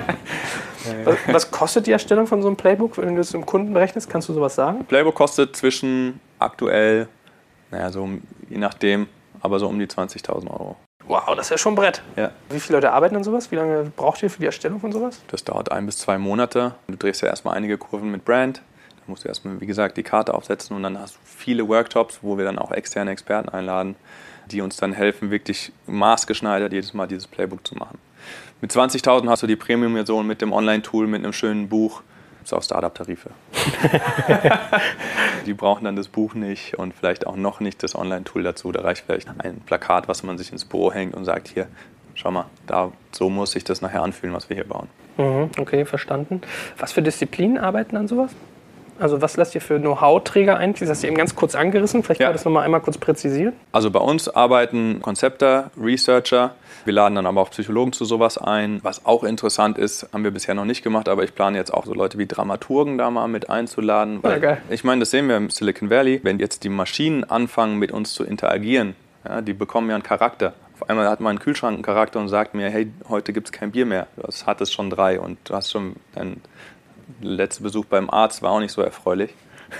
Also, was kostet die Erstellung von so einem Playbook, wenn du es dem Kunden berechnest? Kannst du sowas sagen? Playbook kostet zwischen aktuell, so je nachdem, aber so um die 20.000 €. Wow, das ist ja schon ein Brett. Ja. Wie viele Leute arbeiten an sowas? Wie lange braucht ihr für die Erstellung von sowas? Das dauert 1 bis 2 Monate. Du drehst ja erstmal einige Kurven mit Brand. Da musst du erstmal, wie gesagt, die Karte aufsetzen und dann hast du viele Workshops, wo wir dann auch externe Experten einladen, die uns dann helfen, wirklich maßgeschneidert jedes Mal dieses Playbook zu machen. Mit 20.000 hast du die Premium-Version mit dem Online-Tool, mit einem schönen Buch. Das ist auch Startup-Tarife. Die brauchen dann das Buch nicht und vielleicht auch noch nicht das Online-Tool dazu. Da reicht vielleicht ein Plakat, was man sich ins Büro hängt und sagt, hier, schau mal, so muss sich das nachher anfühlen, was wir hier bauen. Okay, verstanden. Was für Disziplinen arbeiten an sowas? Also was lasst ihr für Know-how-Träger ein? Das hast du eben ganz kurz angerissen. Vielleicht kann man das nochmal einmal kurz präzisieren. Also bei uns arbeiten Konzepter, Researcher. Wir laden dann aber auch Psychologen zu sowas ein. Was auch interessant ist, haben wir bisher noch nicht gemacht, aber ich plane jetzt auch so Leute wie Dramaturgen da mal mit einzuladen. Weil, geil. Ich meine, das sehen wir im Silicon Valley. Wenn jetzt die Maschinen anfangen, mit uns zu interagieren, die bekommen ja einen Charakter. Auf einmal hat mein Kühlschrank einen Charakter und sagt mir, hey, heute gibt es kein Bier mehr. Du hattest schon 3 und du hast schon dein letzter Besuch beim Arzt war auch nicht so erfreulich.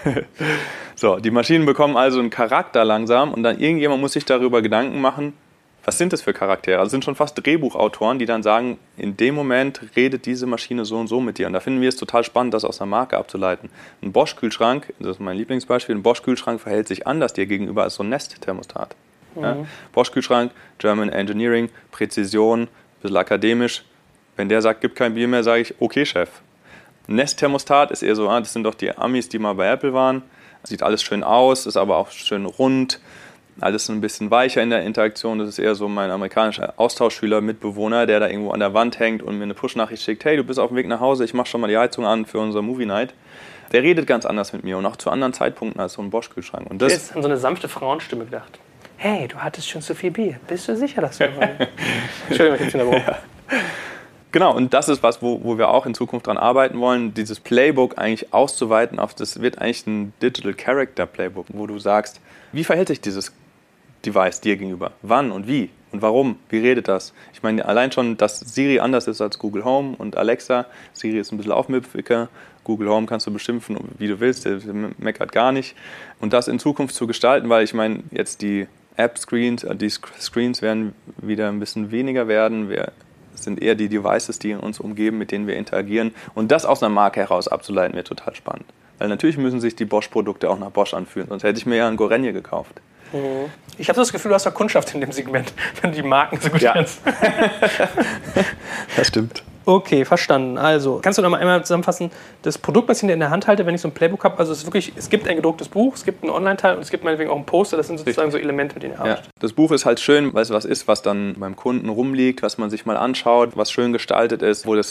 So, die Maschinen bekommen also einen Charakter langsam und dann irgendjemand muss sich darüber Gedanken machen, was sind das für Charaktere? Also es sind schon fast Drehbuchautoren, die dann sagen, in dem Moment redet diese Maschine so und so mit dir. Und da finden wir es total spannend, das aus einer Marke abzuleiten. Ein Bosch-Kühlschrank, das ist mein Lieblingsbeispiel, ein Bosch-Kühlschrank verhält sich anders dir gegenüber als so ein Nest-Thermostat. Ja? Bosch-Kühlschrank, German Engineering, Präzision, ein bisschen akademisch. Wenn der sagt, gib kein Bier mehr, sage ich, okay, Chef. Nest-Thermostat ist eher so, das sind doch die Amis, die mal bei Apple waren. Sieht alles schön aus, ist aber auch schön rund, alles ein bisschen weicher in der Interaktion. Das ist eher so mein amerikanischer Austauschschüler, Mitbewohner, der da irgendwo an der Wand hängt und mir eine Push-Nachricht schickt, hey, du bist auf dem Weg nach Hause, ich mach schon mal die Heizung an für unsere Movie-Night. Der redet ganz anders mit mir und auch zu anderen Zeitpunkten als so ein Bosch-Kühlschrank. Und das ist an so eine sanfte Frauenstimme gedacht. Hey, du hattest schon zu viel Bier. Bist du sicher, dass du... Entschuldigung, ich bin ja. Genau, und das ist was, wo wir auch in Zukunft dran arbeiten wollen, dieses Playbook eigentlich auszuweiten auf, das wird eigentlich ein Digital Character Playbook, wo du sagst, wie verhält sich dieses Device dir gegenüber? Wann und wie? Und warum? Wie redet das? Ich meine, allein schon, dass Siri anders ist als Google Home und Alexa. Siri ist ein bisschen aufmüpfiger. Google Home kannst du beschimpfen, wie du willst, der meckert gar nicht. Und das in Zukunft zu gestalten, weil ich meine, jetzt die App-Screens, die Screens werden wieder ein bisschen weniger werden. Es sind eher die Devices, die uns umgeben, mit denen wir interagieren. Und das aus einer Marke heraus abzuleiten, wird total spannend. Weil natürlich müssen sich die Bosch-Produkte auch nach Bosch anfühlen, sonst hätte ich mir ja einen Gorenje gekauft. Ich habe das Gefühl, du hast ja Kundschaft in dem Segment, wenn du die Marken so gut kennst. Das stimmt. Okay, verstanden. Also, kannst du noch mal einmal zusammenfassen, das Produkt, was ich in der Hand halte, wenn ich so ein Playbook habe, also es gibt ein gedrucktes Buch, es gibt einen Online-Teil und es gibt meinetwegen auch ein Poster, das sind sozusagen so Elemente, mit denen ihr arbeitet. Ja. Das Buch ist halt schön, weil es was ist, was dann beim Kunden rumliegt, was man sich mal anschaut, was schön gestaltet ist, wo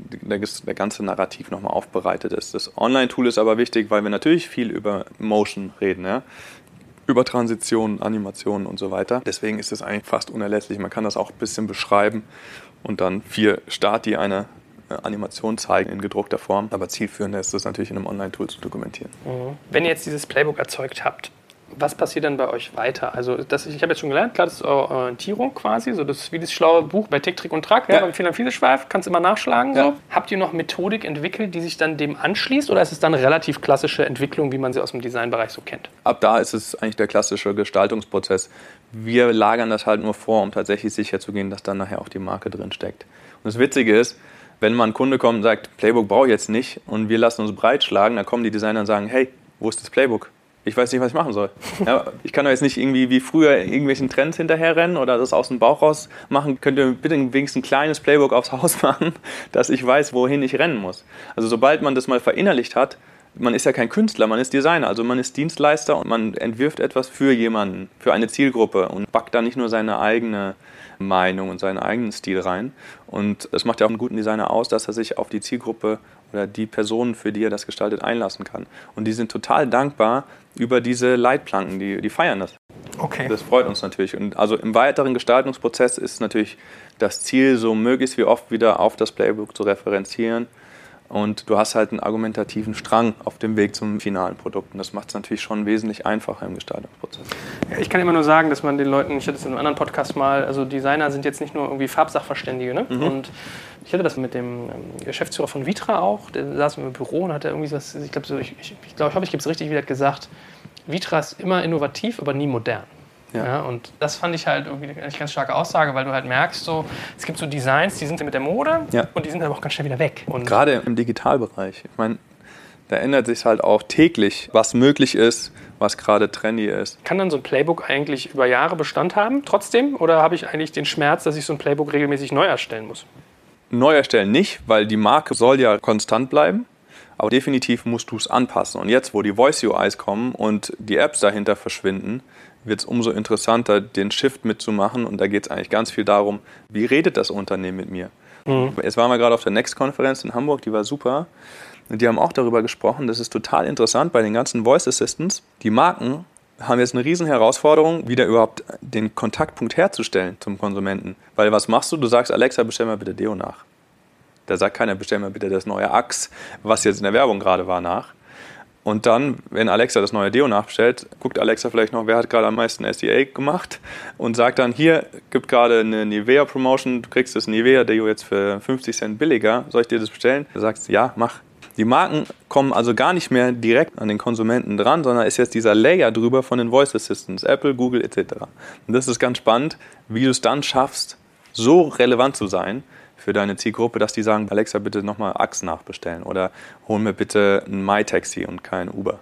der ganze Narrativ nochmal aufbereitet ist. Das Online-Tool ist aber wichtig, weil wir natürlich viel über Motion reden, ja? Über Transitionen, Animationen und so weiter. Deswegen ist es eigentlich fast unerlässlich. Man kann das auch ein bisschen beschreiben und dann 4 Stati eine Animation zeigen in gedruckter Form. Aber zielführender ist es natürlich in einem Online-Tool zu dokumentieren. Wenn ihr jetzt dieses Playbook erzeugt habt, was passiert dann bei euch weiter? Also ich habe jetzt schon gelernt, klar, das ist eure Orientierung quasi, so das wie das schlaue Buch bei Tick, Trick und Track, ja. Beim Fehler-Schweif, kannst du immer nachschlagen. Ja. So. Habt ihr noch Methodik entwickelt, die sich dann dem anschließt oder ist es dann eine relativ klassische Entwicklung, wie man sie aus dem Designbereich so kennt? Ab da ist es eigentlich der klassische Gestaltungsprozess. Wir lagern das halt nur vor, um tatsächlich sicherzugehen, dass dann nachher auch die Marke drin steckt. Und das Witzige ist, wenn mal ein Kunde kommt und sagt, Playbook brauche ich jetzt nicht und wir lassen uns breitschlagen, dann kommen die Designer und sagen, hey, wo ist das Playbook? Ich weiß nicht, was ich machen soll. Ja, ich kann doch jetzt nicht irgendwie wie früher irgendwelchen Trends hinterherrennen oder das aus dem Bauch raus machen. Könnt ihr bitte wenigstens ein kleines Playbook aufs Haus machen, dass ich weiß, wohin ich rennen muss. Also sobald man das mal verinnerlicht hat, man ist ja kein Künstler, man ist Designer, also man ist Dienstleister und man entwirft etwas für jemanden, für eine Zielgruppe und backt da nicht nur seine eigene Meinung und seinen eigenen Stil rein. Und es macht ja auch einen guten Designer aus, dass er sich auf die Zielgruppe oder die Personen, für die er das gestaltet, einlassen kann. Und die sind total dankbar über diese Leitplanken, die feiern das. Okay. Das freut uns natürlich. Und also im weiteren Gestaltungsprozess ist natürlich das Ziel, so möglichst wie oft wieder auf das Playbook zu referenzieren. Und du hast halt einen argumentativen Strang auf dem Weg zum finalen Produkt. Und das macht es natürlich schon wesentlich einfacher im Gestaltungsprozess. Ja, ich kann immer nur sagen, dass man den Leuten, ich hatte es in einem anderen Podcast mal, also Designer sind jetzt nicht nur irgendwie Farbsachverständige. Ne? Und ich hatte das mit dem Geschäftsführer von Vitra auch, der saß im Büro und hatte irgendwie was, ich hoffe, ich gebe es richtig, wie er hat gesagt, Vitra ist immer innovativ, aber nie modern. Ja. Ja, und das fand ich halt irgendwie eine ganz starke Aussage, weil du halt merkst, so, es gibt so Designs, die sind mit der Mode und die sind aber auch ganz schnell wieder weg. Und gerade im Digitalbereich, ich meine, da ändert sich halt auch täglich, was möglich ist, was gerade trendy ist. Kann dann so ein Playbook eigentlich über Jahre Bestand haben trotzdem? Oder habe ich eigentlich den Schmerz, dass ich so ein Playbook regelmäßig neu erstellen muss? Neu erstellen nicht, weil die Marke soll ja konstant bleiben. Aber definitiv musst du es anpassen. Und jetzt, wo die Voice-UIs kommen und die Apps dahinter verschwinden, wird es umso interessanter, den Shift mitzumachen. Und da geht es eigentlich ganz viel darum, wie redet das Unternehmen mit mir? Jetzt waren wir gerade auf der Next-Konferenz in Hamburg, die war super. Und die haben auch darüber gesprochen, das ist total interessant bei den ganzen Voice Assistants. Die Marken haben jetzt eine riesen Herausforderung, wieder überhaupt den Kontaktpunkt herzustellen zum Konsumenten. Weil was machst du? Du sagst, Alexa, bestell mal bitte Deo nach. Da sagt keiner, bestell mal bitte das neue Axe, was jetzt in der Werbung gerade war, nach. Und dann, wenn Alexa das neue Deo nachbestellt, guckt Alexa vielleicht noch, wer hat gerade am meisten SEA gemacht und sagt dann, hier, gibt gerade eine Nivea-Promotion, du kriegst das Nivea-Deo jetzt für 50 Cent billiger, soll ich dir das bestellen? Du sagst, ja, mach. Die Marken kommen also gar nicht mehr direkt an den Konsumenten dran, sondern ist jetzt dieser Layer drüber von den Voice Assistants, Apple, Google etc. Und das ist ganz spannend, wie du es dann schaffst, so relevant zu sein für deine Zielgruppe, dass die sagen, Alexa, bitte nochmal Axe nachbestellen oder hol mir bitte ein MyTaxi und kein Uber.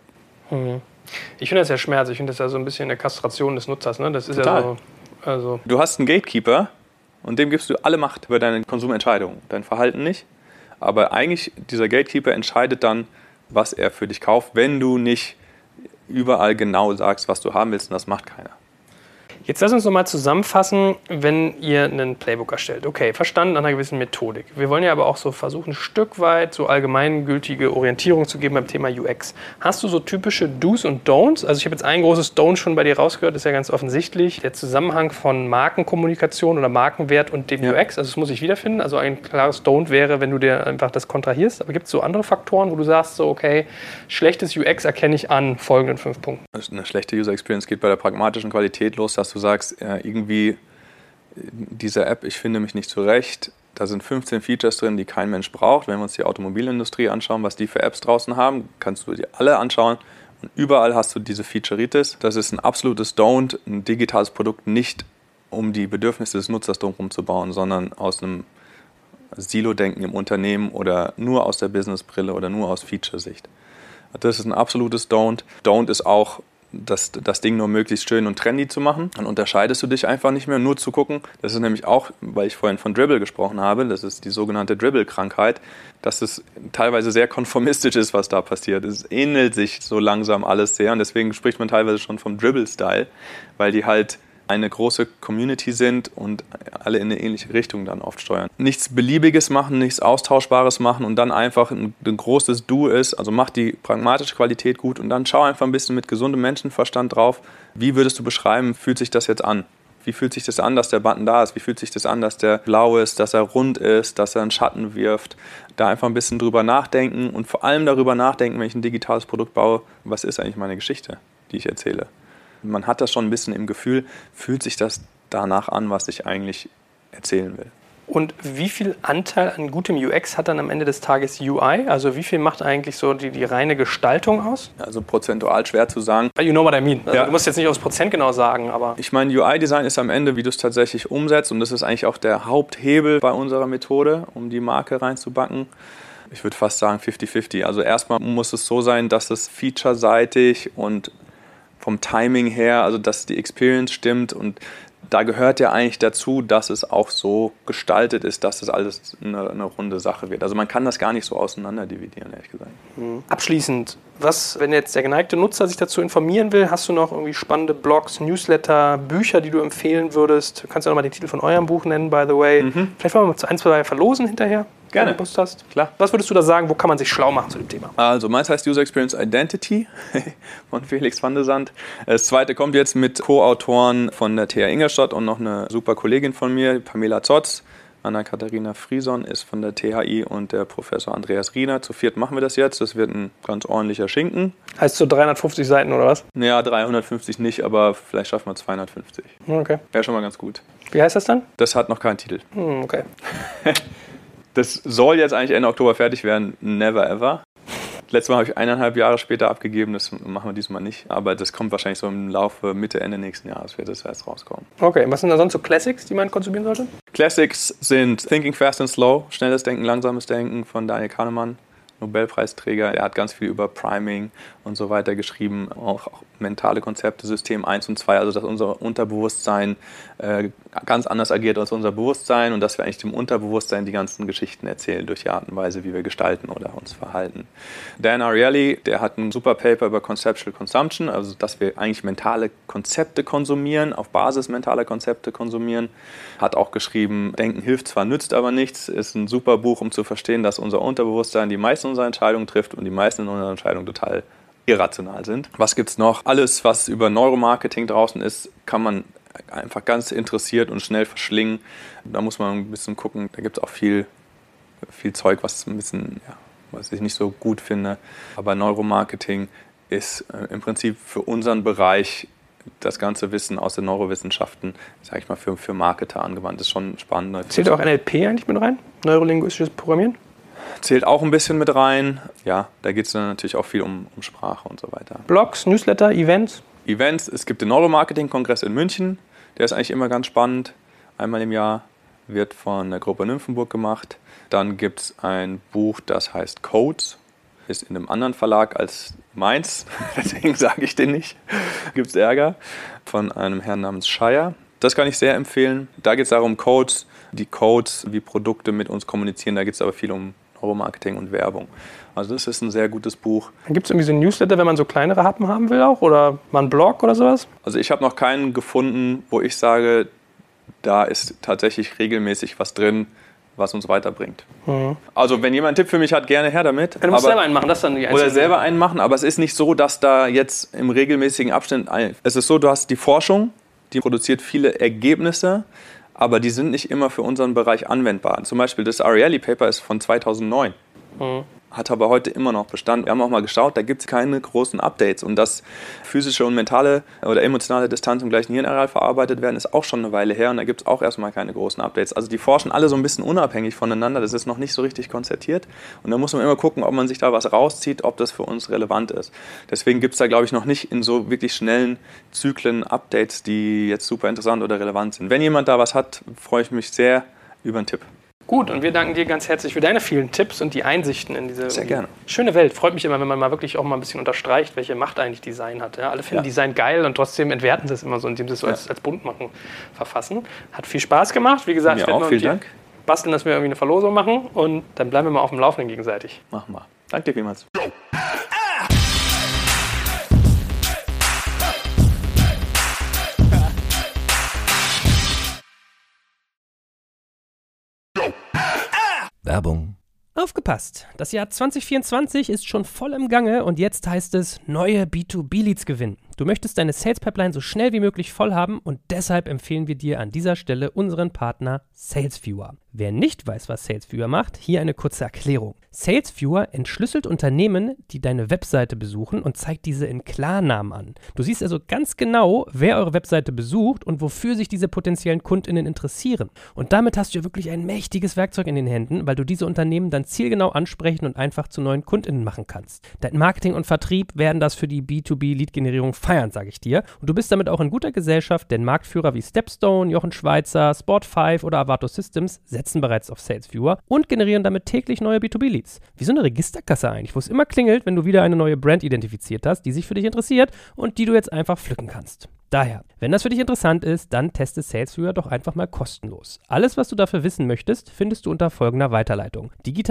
Ich finde das ja Schmerz, ich finde das ja so ein bisschen eine Kastration des Nutzers. Ne? Das ist total. Ja so, also du hast einen Gatekeeper und dem gibst du alle Macht über deine Konsumentscheidungen, dein Verhalten nicht. Aber eigentlich, dieser Gatekeeper entscheidet dann, was er für dich kauft, wenn du nicht überall genau sagst, was du haben willst, und das macht keiner. Jetzt lass uns noch mal zusammenfassen, wenn ihr einen Playbook erstellt. Okay, verstanden, an einer gewissen Methodik. Wir wollen ja aber auch so versuchen, ein Stück weit so allgemeingültige Orientierung zu geben beim Thema UX. Hast du so typische Do's und Don'ts? Also ich habe jetzt ein großes Don't schon bei dir rausgehört, ist ja ganz offensichtlich. Der Zusammenhang von Markenkommunikation oder Markenwert und dem UX, also das muss ich wiederfinden. Also ein klares Don't wäre, wenn du dir einfach das kontrahierst. Aber gibt es so andere Faktoren, wo du sagst, so okay, schlechtes UX erkenne ich an folgenden 5 Punkten? Eine schlechte User Experience geht bei der pragmatischen Qualität los, dass du sagst, irgendwie diese App, ich finde mich nicht zurecht, da sind 15 Features drin, die kein Mensch braucht. Wenn wir uns die Automobilindustrie anschauen, was die für Apps draußen haben, kannst du dir alle anschauen und überall hast du diese Featureitis. Das ist ein absolutes Don't, ein digitales Produkt nicht um die Bedürfnisse des Nutzers drumherum zu bauen, sondern aus einem Silo-Denken im Unternehmen oder nur aus der Businessbrille oder nur aus Feature-Sicht. Das ist ein absolutes Don't. Don't ist auch das Ding nur möglichst schön und trendy zu machen. Dann unterscheidest du dich einfach nicht mehr, nur zu gucken. Das ist nämlich auch, weil ich vorhin von Dribble gesprochen habe, das ist die sogenannte Dribble-Krankheit, dass es teilweise sehr konformistisch ist, was da passiert. Es ähnelt sich so langsam alles sehr und deswegen spricht man teilweise schon vom Dribble-Style, weil die halt eine große Community sind und alle in eine ähnliche Richtung dann oft steuern. Nichts Beliebiges machen, nichts Austauschbares machen und dann einfach ein großes Du ist, also mach die pragmatische Qualität gut und dann schau einfach ein bisschen mit gesundem Menschenverstand drauf, wie würdest du beschreiben, fühlt sich das jetzt an? Wie fühlt sich das an, dass der Button da ist? Wie fühlt sich das an, dass der blau ist, dass er rund ist, dass er einen Schatten wirft? Da einfach ein bisschen drüber nachdenken und vor allem darüber nachdenken, wenn ich ein digitales Produkt baue, was ist eigentlich meine Geschichte, die ich erzähle? Man hat das schon ein bisschen im Gefühl, fühlt sich das danach an, was ich eigentlich erzählen will. Und wie viel Anteil an gutem UX hat dann am Ende des Tages UI? Also wie viel macht eigentlich so die reine Gestaltung aus? Also prozentual schwer zu sagen. You know what I mean. Also ja. Du musst jetzt nicht aufs Prozent genau sagen, aber... Ich meine, UI-Design ist am Ende, wie du es tatsächlich umsetzt und das ist eigentlich auch der Haupthebel bei unserer Methode, um die Marke reinzubacken. Ich würde fast sagen 50-50. Also erstmal muss es so sein, dass es featureseitig und vom Timing her, also dass die Experience stimmt und da gehört ja eigentlich dazu, dass es auch so gestaltet ist, dass das alles eine runde Sache wird. Also man kann das gar nicht so auseinander dividieren, ehrlich gesagt. Abschließend, wenn jetzt der geneigte Nutzer sich dazu informieren will, hast du noch irgendwie spannende Blogs, Newsletter, Bücher, die du empfehlen würdest? Du kannst ja nochmal den Titel von eurem Buch nennen, by the way. Vielleicht wollen wir mal ein, zwei verlosen hinterher. Gerne. Wenn du Lust hast. Klar. Was würdest du da sagen, wo kann man sich schlau machen zu dem Thema? Also meins heißt User Experience Identity von Felix van de Zandt. Das zweite kommt jetzt mit Co-Autoren von der TH Ingolstadt und noch eine super Kollegin von mir, Pamela Zotz. Anna-Katharina Frieson ist von der THI und der Professor Andreas Riener. Zu viert machen wir das jetzt. Das wird ein ganz ordentlicher Schinken. Heißt so 350 Seiten oder was? Ja, 350 nicht, aber vielleicht schaffen wir 250. Okay. Wäre schon mal ganz gut. Wie heißt das dann? Das hat noch keinen Titel. Okay. Das soll jetzt eigentlich Ende Oktober fertig werden. Never ever. Letztes Mal habe ich 1,5 Jahre später abgegeben. Das machen wir diesmal nicht. Aber das kommt wahrscheinlich so im Laufe Mitte, Ende nächsten Jahres wird das erst rauskommen. Okay, was sind da sonst so Classics, die man konsumieren sollte? Classics sind Thinking Fast and Slow, Schnelles Denken, Langsames Denken von Daniel Kahnemann, Nobelpreisträger. Er hat ganz viel über Priming und so weiter geschrieben, auch mentale Konzepte, System 1 und 2, also dass unser Unterbewusstsein ganz anders agiert als unser Bewusstsein und dass wir eigentlich dem Unterbewusstsein die ganzen Geschichten erzählen durch die Art und Weise, wie wir gestalten oder uns verhalten. Dan Ariely, der hat ein super Paper über Conceptual Consumption, also dass wir eigentlich mentale Konzepte konsumieren, auf Basis mentaler Konzepte konsumieren, hat auch geschrieben, Denken hilft zwar, nützt aber nichts, ist ein super Buch, um zu verstehen, dass unser Unterbewusstsein die meisten unserer Entscheidungen trifft und die meisten unserer Entscheidungen total irrational sind. Was gibt's noch? Alles, was über Neuromarketing draußen ist, kann man einfach ganz interessiert und schnell verschlingen. Da muss man ein bisschen gucken. Da gibt es auch viel Zeug, was ein bisschen, ja, was ich nicht so gut finde. Aber Neuromarketing ist im Prinzip für unseren Bereich das ganze Wissen aus den Neurowissenschaften, sage ich mal, für Marketer angewandt. Das ist schon spannend. Zählt auch NLP eigentlich mit rein? Neurolinguistisches Programmieren? Zählt auch ein bisschen mit rein. Ja, da geht es dann natürlich auch viel um Sprache und so weiter. Blogs, Newsletter, Events? Events, es gibt den Neuromarketing-Kongress in München. Der ist eigentlich immer ganz spannend. Einmal im Jahr wird von der Gruppe Nymphenburg gemacht. Dann gibt es ein Buch, das heißt Codes. Ist in einem anderen Verlag als meins. Deswegen sage ich den nicht. Gibt es Ärger. Von einem Herrn namens Shire. Das kann ich sehr empfehlen. Da geht es darum, Codes, die Codes, wie Produkte mit uns kommunizieren. Da geht es aber viel um Neuromarketing und Werbung. Also das ist ein sehr gutes Buch. Gibt es irgendwie so ein Newsletter, wenn man so kleinere Happen haben will auch? Oder mal einen Blog oder sowas? Also ich habe noch keinen gefunden, wo ich sage, da ist tatsächlich regelmäßig was drin, was uns weiterbringt. Also wenn jemand einen Tipp für mich hat, gerne her damit. Ja, du musst selber einen machen, das dann die Oder selber einen machen, aber es ist nicht so, dass da jetzt im regelmäßigen Abstand... Es ist so, du hast die Forschung, die produziert viele Ergebnisse, aber die sind nicht immer für unseren Bereich anwendbar. Zum Beispiel das Ariely Paper ist von 2009. Hat aber heute immer noch Bestand. Wir haben auch mal geschaut, da gibt es keine großen Updates. Und dass physische und mentale oder emotionale Distanz im gleichen Hirnareal verarbeitet werden, ist auch schon eine Weile her. Und da gibt es auch erstmal keine großen Updates. Also die forschen alle so ein bisschen unabhängig voneinander. Das ist noch nicht so richtig konzertiert. Und da muss man immer gucken, ob man sich da was rauszieht, ob das für uns relevant ist. Deswegen gibt es da, glaube ich, noch nicht in so wirklich schnellen Zyklen Updates, die jetzt super interessant oder relevant sind. Wenn jemand da was hat, freue ich mich sehr über einen Tipp. Gut, und wir danken dir ganz herzlich für deine vielen Tipps und die Einsichten in diese Sehr gerne. schöne Welt. Freut mich immer, wenn man mal wirklich auch mal ein bisschen unterstreicht, welche Macht eigentlich Design hat. Ja, alle finden Design geil und trotzdem entwerten sie es immer so, indem sie es so als Buntmachen verfassen. Hat viel Spaß gemacht. Wie gesagt, mir auch, vielen Dank. Basteln, dass wir irgendwie eine Verlosung machen und dann bleiben wir mal auf dem Laufenden gegenseitig. Machen wir. Danke dir vielmals. Werbung. Aufgepasst! Das Jahr 2024 ist schon voll im Gange und jetzt heißt es neue B2B-Leads gewinnen. Du möchtest deine Sales-Pipeline so schnell wie möglich voll haben und deshalb empfehlen wir dir an dieser Stelle unseren Partner SalesViewer. Wer nicht weiß, was SalesViewer macht, hier eine kurze Erklärung. SalesViewer entschlüsselt Unternehmen, die deine Webseite besuchen und zeigt diese in Klarnamen an. Du siehst also ganz genau, wer eure Webseite besucht und wofür sich diese potenziellen KundInnen interessieren. Und damit hast du ja wirklich ein mächtiges Werkzeug in den Händen, weil du diese Unternehmen dann zielgenau ansprechen und einfach zu neuen KundInnen machen kannst. Dein Marketing und Vertrieb werden das für die B2B-Lead-Generierung feiern, sage ich dir. Und du bist damit auch in guter Gesellschaft, denn Marktführer wie Stepstone, Jochen Schweizer, Sport5 oder Avato Systems setzen bereits auf SalesViewer und generieren damit täglich neue B2B-Leads. Wie so eine Registerkasse eigentlich, wo es immer klingelt, wenn du wieder eine neue Brand identifiziert hast, die sich für dich interessiert und die du jetzt einfach pflücken kannst. Daher, wenn das für dich interessant ist, dann teste SalesViewer doch einfach mal kostenlos. Alles, was du dafür wissen möchtest, findest du unter folgender Weiterleitung: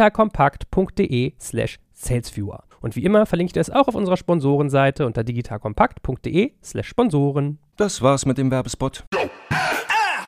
digitalkompakt.de/SalesViewer. Und wie immer verlinke ich dir es auch auf unserer Sponsorenseite unter digitalkompakt.de/Sponsoren. Das war's mit dem Werbespot. Go.